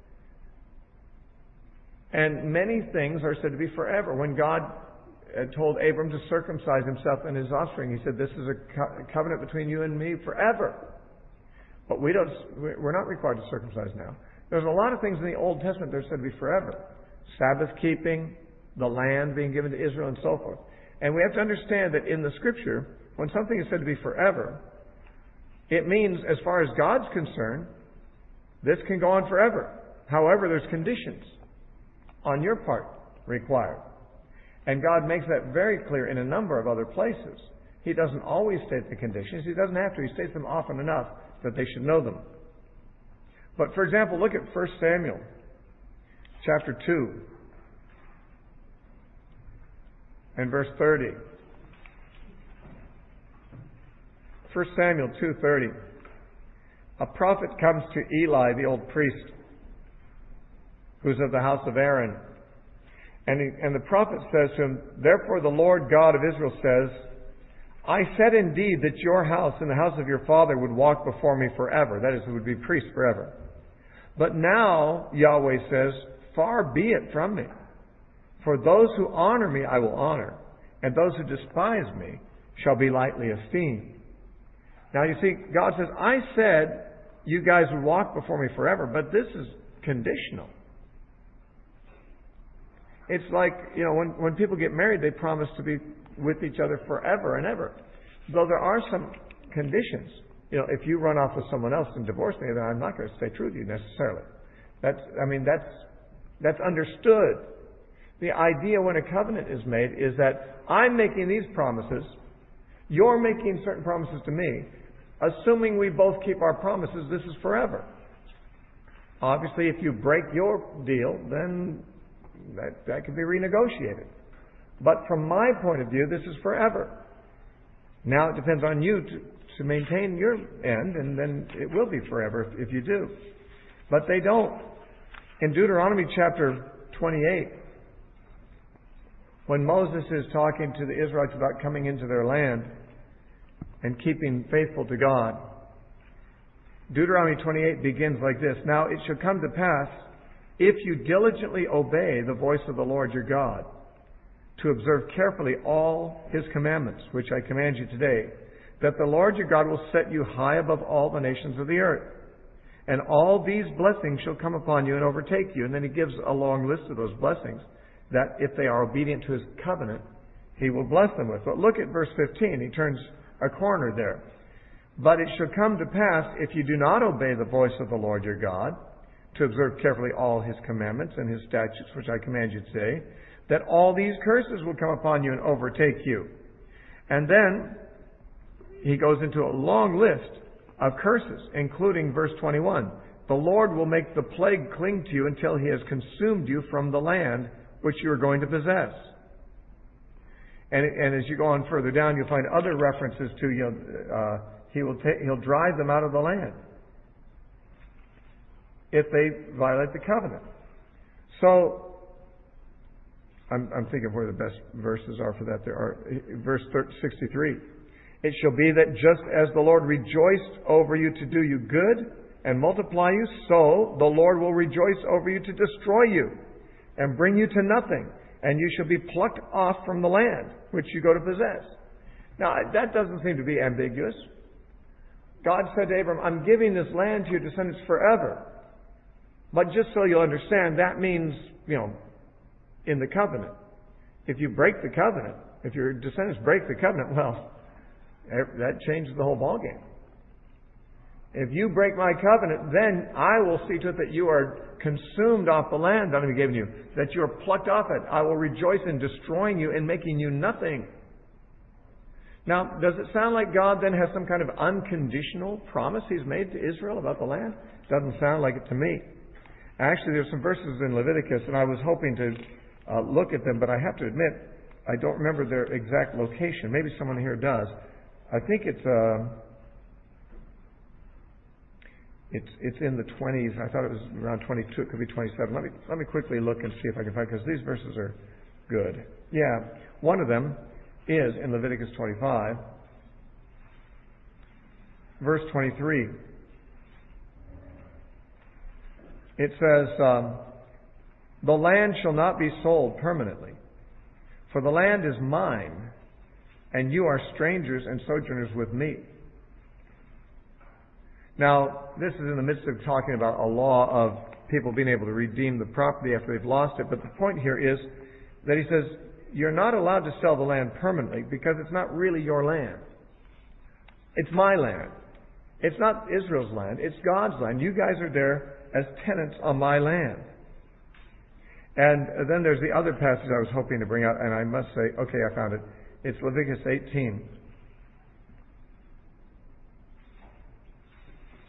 A: And many things are said to be forever. When God told Abram to circumcise himself and his offspring, he said, "This is a co- covenant between you and me forever." But we don't, we're not required to circumcise now. There's a lot of things in the Old Testament that are said to be forever. Sabbath keeping, the land being given to Israel, and so forth. And we have to understand that in the Scripture, when something is said to be forever, it means, as far as God's concerned, this can go on forever. However, there's conditions on your part required. And God makes that very clear in a number of other places. He doesn't always state the conditions. He doesn't have to. He states them often enough that they should know them. But for example, look at First Samuel chapter two and verse thirty. First Samuel two thirty. A prophet comes to Eli, the old priest, who's of the house of Aaron. And, he, and the prophet says to him, "Therefore the Lord God of Israel says, I said indeed that your house and the house of your father would walk before me forever." That is, it would be priests forever. "But now, Yahweh says, far be it from me. For those who honor me I will honor, and those who despise me shall be lightly esteemed." Now you see, God says, I said you guys would walk before me forever, but this is conditional. It's like, you know, when, when people get married, they promise to be with each other forever and ever. Though there are some conditions. You know, if you run off with someone else and divorce me, then I'm not going to stay true to you necessarily. That's, I mean, that's, that's understood. The idea when a covenant is made is that I'm making these promises, you're making certain promises to me. Assuming we both keep our promises, this is forever. Obviously, if you break your deal, then that, that can be renegotiated. But from my point of view, this is forever. Now it depends on you to, to maintain your end, and then it will be forever if, if you do. But they don't. In Deuteronomy chapter twenty-eight, when Moses is talking to the Israelites about coming into their land and keeping faithful to God, Deuteronomy twenty-eight begins like this. "Now it shall come to pass, if you diligently obey the voice of the Lord your God, to observe carefully all His commandments, which I command you today, that the Lord your God will set you high above all the nations of the earth. And all these blessings shall come upon you and overtake you." And then he gives a long list of those blessings that if they are obedient to His covenant, He will bless them with. But look at verse fifteen. He turns a corner there. "But it shall come to pass, if you do not obey the voice of the Lord your God, to observe carefully all His commandments and His statutes, which I command you today, that all these curses will come upon you and overtake you." And then he goes into a long list of curses, including verse twenty-one. "The Lord will make the plague cling to you until He has consumed you from the land which you are going to possess." And, and as you go on further down, you'll find other references to, you know, uh, he will ta- He'll drive them out of the land if they violate the covenant. So, I'm, I'm thinking of where the best verses are for that. There are verse sixty-three. "It shall be that just as the Lord rejoiced over you to do you good and multiply you, so the Lord will rejoice over you to destroy you and bring you to nothing, and you shall be plucked off from the land which you go to possess." Now, that doesn't seem to be ambiguous. God said to Abram, "I'm giving this land to your descendants forever." But just so you'll understand, that means, you know, in the covenant. If you break the covenant, if your descendants break the covenant, well, that changes the whole ballgame. If you break my covenant, then I will see to it that you are consumed off the land that I'm giving you, that you are plucked off it. I will rejoice in destroying you and making you nothing. Now, does it sound like God then has some kind of unconditional promise He's made to Israel about the land? Doesn't sound like it to me. Actually, there's some verses in Leviticus, and I was hoping to uh, look at them, but I have to admit, I don't remember their exact location. Maybe someone here does. I think it's uh, it's it's in the twenties. I thought it was around twenty-two. It could be twenty-seven. Let me let me quickly look and see if I can find, because these verses are good. Yeah, one of them is in Leviticus twenty-five, verse twenty-three. It says, um, "The land shall not be sold permanently, for the land is mine, and you are strangers and sojourners with me." Now, this is in the midst of talking about a law of people being able to redeem the property after they've lost it. But the point here is that he says, you're not allowed to sell the land permanently because it's not really your land. It's my land. It's not Israel's land. It's God's land. You guys are there as tenants on my land. And then there's the other passage I was hoping to bring out, and I must say, okay, I found it. It's Leviticus eighteen.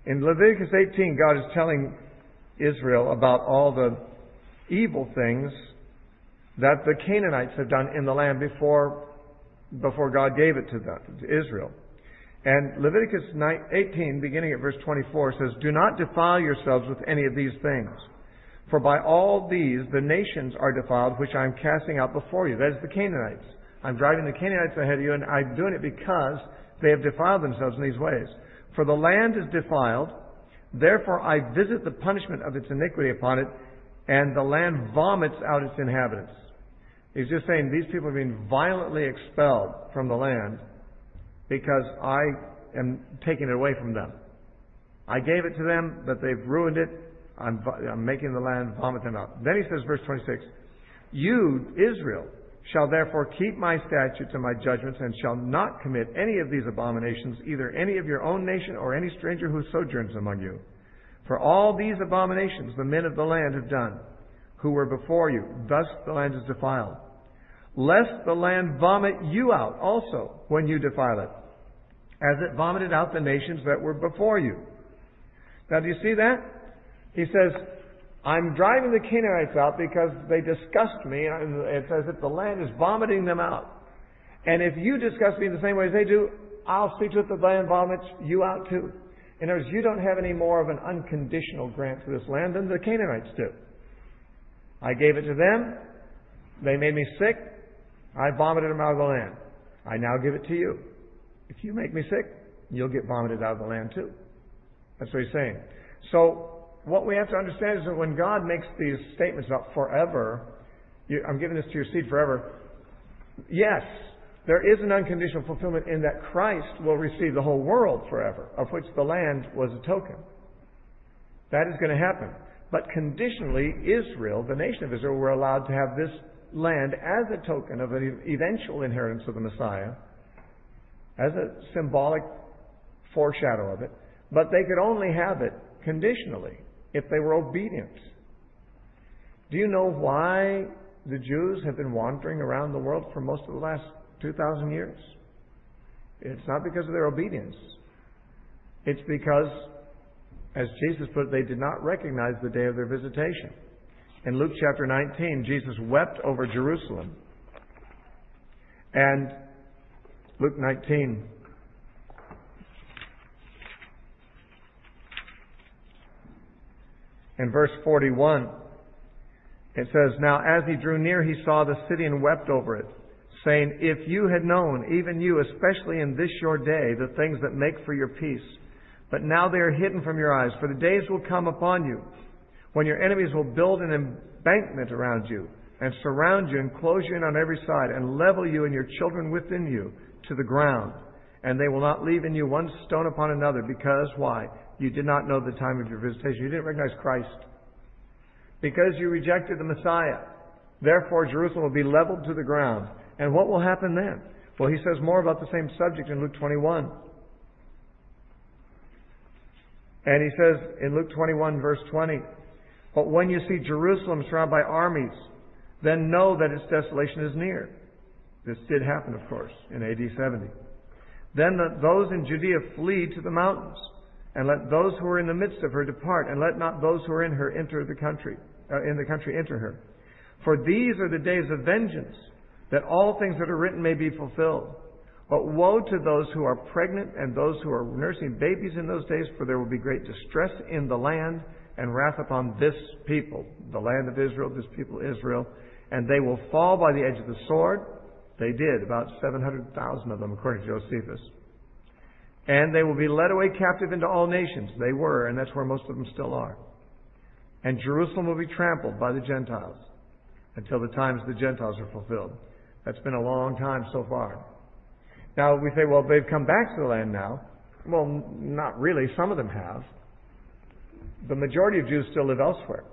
A: In Leviticus eighteen, God is telling Israel about all the evil things that the Canaanites have done in the land before, before God gave it to them, to Israel. And Leviticus eighteen, beginning at verse twenty-four, says, "Do not defile yourselves with any of these things. For by all these the nations are defiled, which I am casting out before you." That is the Canaanites. I'm driving the Canaanites ahead of you, and I'm doing it because they have defiled themselves in these ways. "For the land is defiled, therefore I visit the punishment of its iniquity upon it, and the land vomits out its inhabitants." He's just saying these people are being violently expelled from the land because I am taking it away from them. I gave it to them, but they've ruined it. I'm, I'm making the land vomit them out. Then he says, verse twenty-six, "You, Israel, shall therefore keep my statutes and my judgments, and shall not commit any of these abominations, either any of your own nation or any stranger who sojourns among you. For all these abominations the men of the land have done, who were before you. Thus the land is defiled. Lest the land vomit you out also when you defile it, as it vomited out the nations that were before you." Now, do you see that? He says, I'm driving the Canaanites out because they disgust me. And it's as if the land is vomiting them out. And if you disgust me in the same way as they do, I'll see to it that the land vomits you out too. In other words, you don't have any more of an unconditional grant to this land than the Canaanites do. I gave it to them. They made me sick. I vomited them out of the land. I now give it to you. If you make me sick, you'll get vomited out of the land too. That's what he's saying. So what we have to understand is that when God makes these statements about forever, you, I'm giving this to your seed forever, yes, there is an unconditional fulfillment in that Christ will receive the whole world forever, of which the land was a token. That is going to happen. But conditionally, Israel, the nation of Israel, were allowed to have this land as a token of an eventual inheritance of the Messiah, as a symbolic foreshadow of it. But they could only have it conditionally if they were obedient. Do you know why the Jews have been wandering around the world for most of the last two thousand years? It's not because of their obedience. It's because, as Jesus put it, they did not recognize the day of their visitation. In Luke chapter nineteen, Jesus wept over Jerusalem. And Luke nineteen, in verse forty-one, it says, "Now as he drew near, he saw the city and wept over it, saying, If you had known, even you, especially in this your day, the things that make for your peace. But now they are hidden from your eyes, for the days will come upon you, when your enemies will build an embankment around you, and surround you, and close you in on every side, and level you and your children within you to the ground. And they will not leave in you one stone upon another, because, why? You did not know the time of your visitation." You didn't recognize Christ. "Because you rejected the Messiah. Therefore, Jerusalem will be leveled to the ground." And what will happen then? Well, he says more about the same subject in Luke twenty-one. And he says in Luke twenty-one, verse twenty, "But when you see Jerusalem surrounded by armies, then know that its desolation is near." This did happen, of course, in A D seventy. "Then the, those in Judea flee to the mountains, and let those who are in the midst of her depart, and let not those who are in her enter the country, uh, in the country enter her. For these are the days of vengeance, that all things that are written may be fulfilled. But woe to those who are pregnant and those who are nursing babies in those days, for there will be great distress in the land and wrath upon this people," the land of Israel, this people Israel, "and they will fall by the edge of the sword." They did, about seven hundred thousand of them, according to Josephus. "And they will be led away captive into all nations." They were, and that's where most of them still are. "And Jerusalem will be trampled by the Gentiles until the times the Gentiles are fulfilled." That's been a long time so far. Now, we say, well, they've come back to the land now. Well, not really. Some of them have. The majority of Jews still live elsewhere.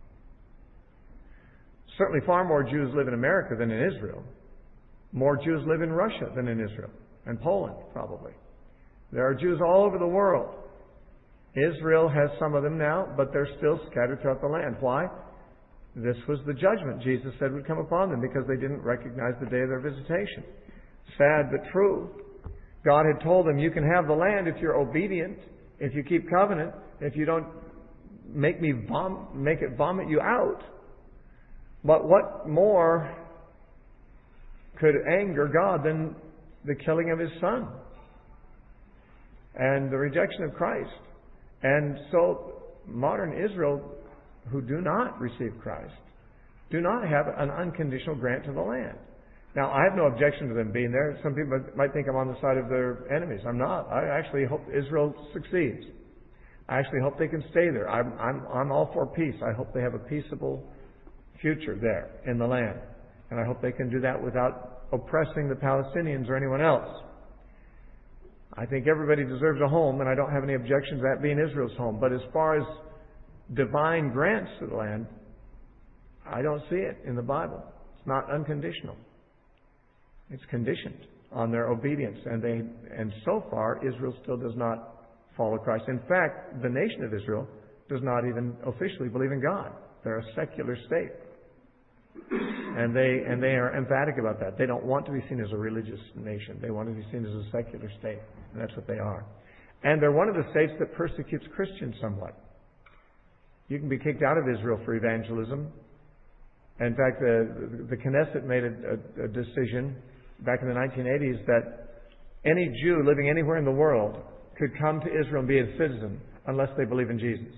A: Certainly far more Jews live in America than in Israel. More Jews live in Russia than in Israel. And Poland, probably. There are Jews all over the world. Israel has some of them now, but they're still scattered throughout the land. Why? This was the judgment Jesus said would come upon them because they didn't recognize the day of their visitation. Sad but true. God had told them, you can have the land if you're obedient, If you keep covenant, if you don't make me vom- make it vomit you out. But what more could anger God than the killing of His Son and the rejection of Christ? And so modern Israel, who do not receive Christ, do not have an unconditional grant to the land. Now, I have no objection to them being there. Some people might think I'm on the side of their enemies. I'm not. I actually hope Israel succeeds. I actually hope they can stay there. I'm, I'm, I'm all for peace. I hope they have a peaceable future there in the land. And I hope they can do that without oppressing the Palestinians or anyone else. I think everybody deserves a home, and I don't have any objection to that being Israel's home. But as far as divine grants to the land, I don't see it in the Bible. It's not unconditional. It's conditioned on their obedience. And they, and so far, Israel still does not follow Christ. In fact, the nation of Israel does not even officially believe in God. They're a secular state. And they, and they are emphatic about that. They don't want to be seen as a religious nation. They want to be seen as a secular state. And that's what they are. And they're one of the states that persecutes Christians somewhat. You can be kicked out of Israel for evangelism. In fact, the, the Knesset made a, a, a decision back in the nineteen eighties that any Jew living anywhere in the world could come to Israel and be a citizen unless they believe in Jesus.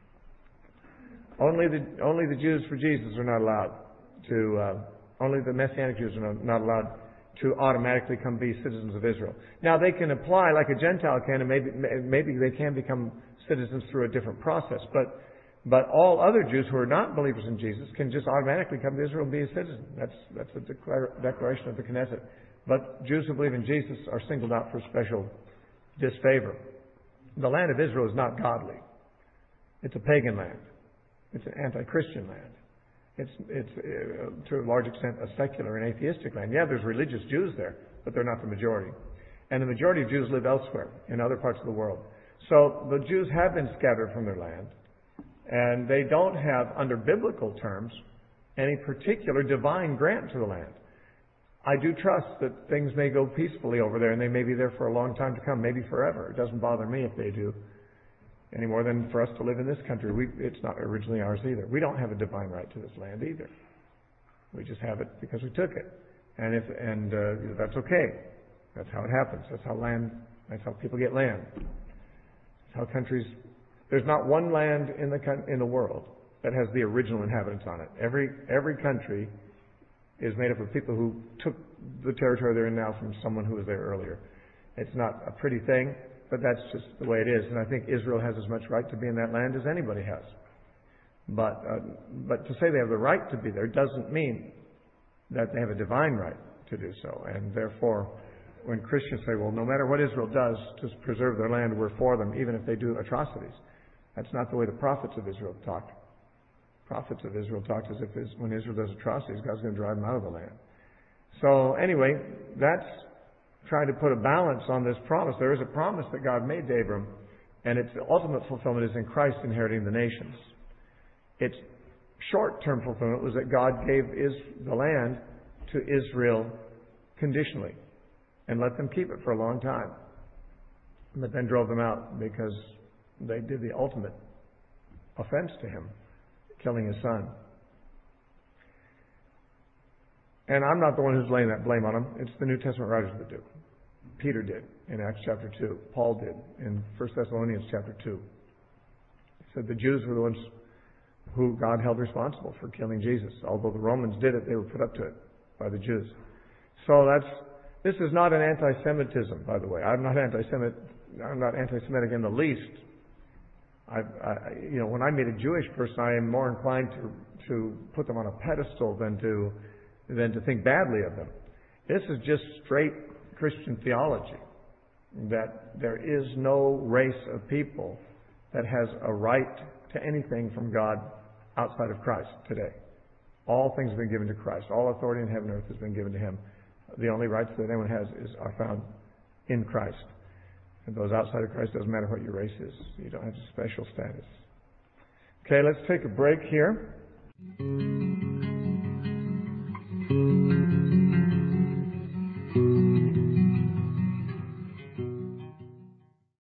A: Only the, only the Jews for Jesus are not allowed to, uh, only the Messianic Jews are not, not allowed to automatically come be citizens of Israel. Now, they can apply like a Gentile can, and maybe, maybe they can become citizens through a different process. But But all other Jews who are not believers in Jesus can just automatically come to Israel and be a citizen. That's, that's a declar- declaration of the Knesset. But Jews who believe in Jesus are singled out for special disfavor. The land of Israel is not godly. It's a pagan land. It's an anti-Christian land. It's, it's uh, to a large extent, a secular and atheistic land. Yeah, there's religious Jews there, but they're not the majority. And the majority of Jews live elsewhere, in other parts of the world. So the Jews have been scattered from their land. And they don't have, under biblical terms, any particular divine grant to the land. I do trust that things may go peacefully over there, and they may be there for a long time to come, maybe forever. It doesn't bother me if they do, any more than for us to live in this country. We, it's not originally ours either. We don't have a divine right to this land either. We just have it because we took it. And if and uh, that's okay. That's how it happens. That's how land, that's how people get land. That's how countries... There's not one land in the in the world that has the original inhabitants on it. Every every country is made up of people who took the territory they're in now from someone who was there earlier. It's not a pretty thing, but that's just the way it is. And I think Israel has as much right to be in that land as anybody has. But uh, but to say they have the right to be there doesn't mean that they have a divine right to do so. And therefore, when Christians say, well, no matter what Israel does to preserve their land, we're for them, even if they do atrocities. That's not the way the prophets of Israel talked. Prophets of Israel talked as if when Israel does atrocities, God's going to drive them out of the land. So anyway, that's trying to put a balance on this promise. There is a promise that God made to Abram, and its ultimate fulfillment is in Christ inheriting the nations. Its short-term fulfillment was that God gave is, the land to Israel conditionally and let them keep it for a long time, but then drove them out because they did the ultimate offense to him, killing his son. And I'm not the one who's laying that blame on him. It's the New Testament writers that do. Peter did in Acts chapter two. Paul did in First Thessalonians chapter two. He said the Jews were the ones who God held responsible for killing Jesus. Although the Romans did it, they were put up to it by the Jews. So that's this is not an anti-Semitism, by the way. I'm not anti-Semit. I'm not anti-Semitic in the least. I, I, you know, when I meet a Jewish person, I am more inclined to to put them on a pedestal than to than to think badly of them. This is just straight Christian theology, that there is no race of people that has a right to anything from God outside of Christ today. All things have been given to Christ. All authority in heaven and earth has been given to Him. The only rights that anyone has is are found in Christ. And those outside of Christ, doesn't matter what your race is. You don't have a special status. Okay, let's take a break here.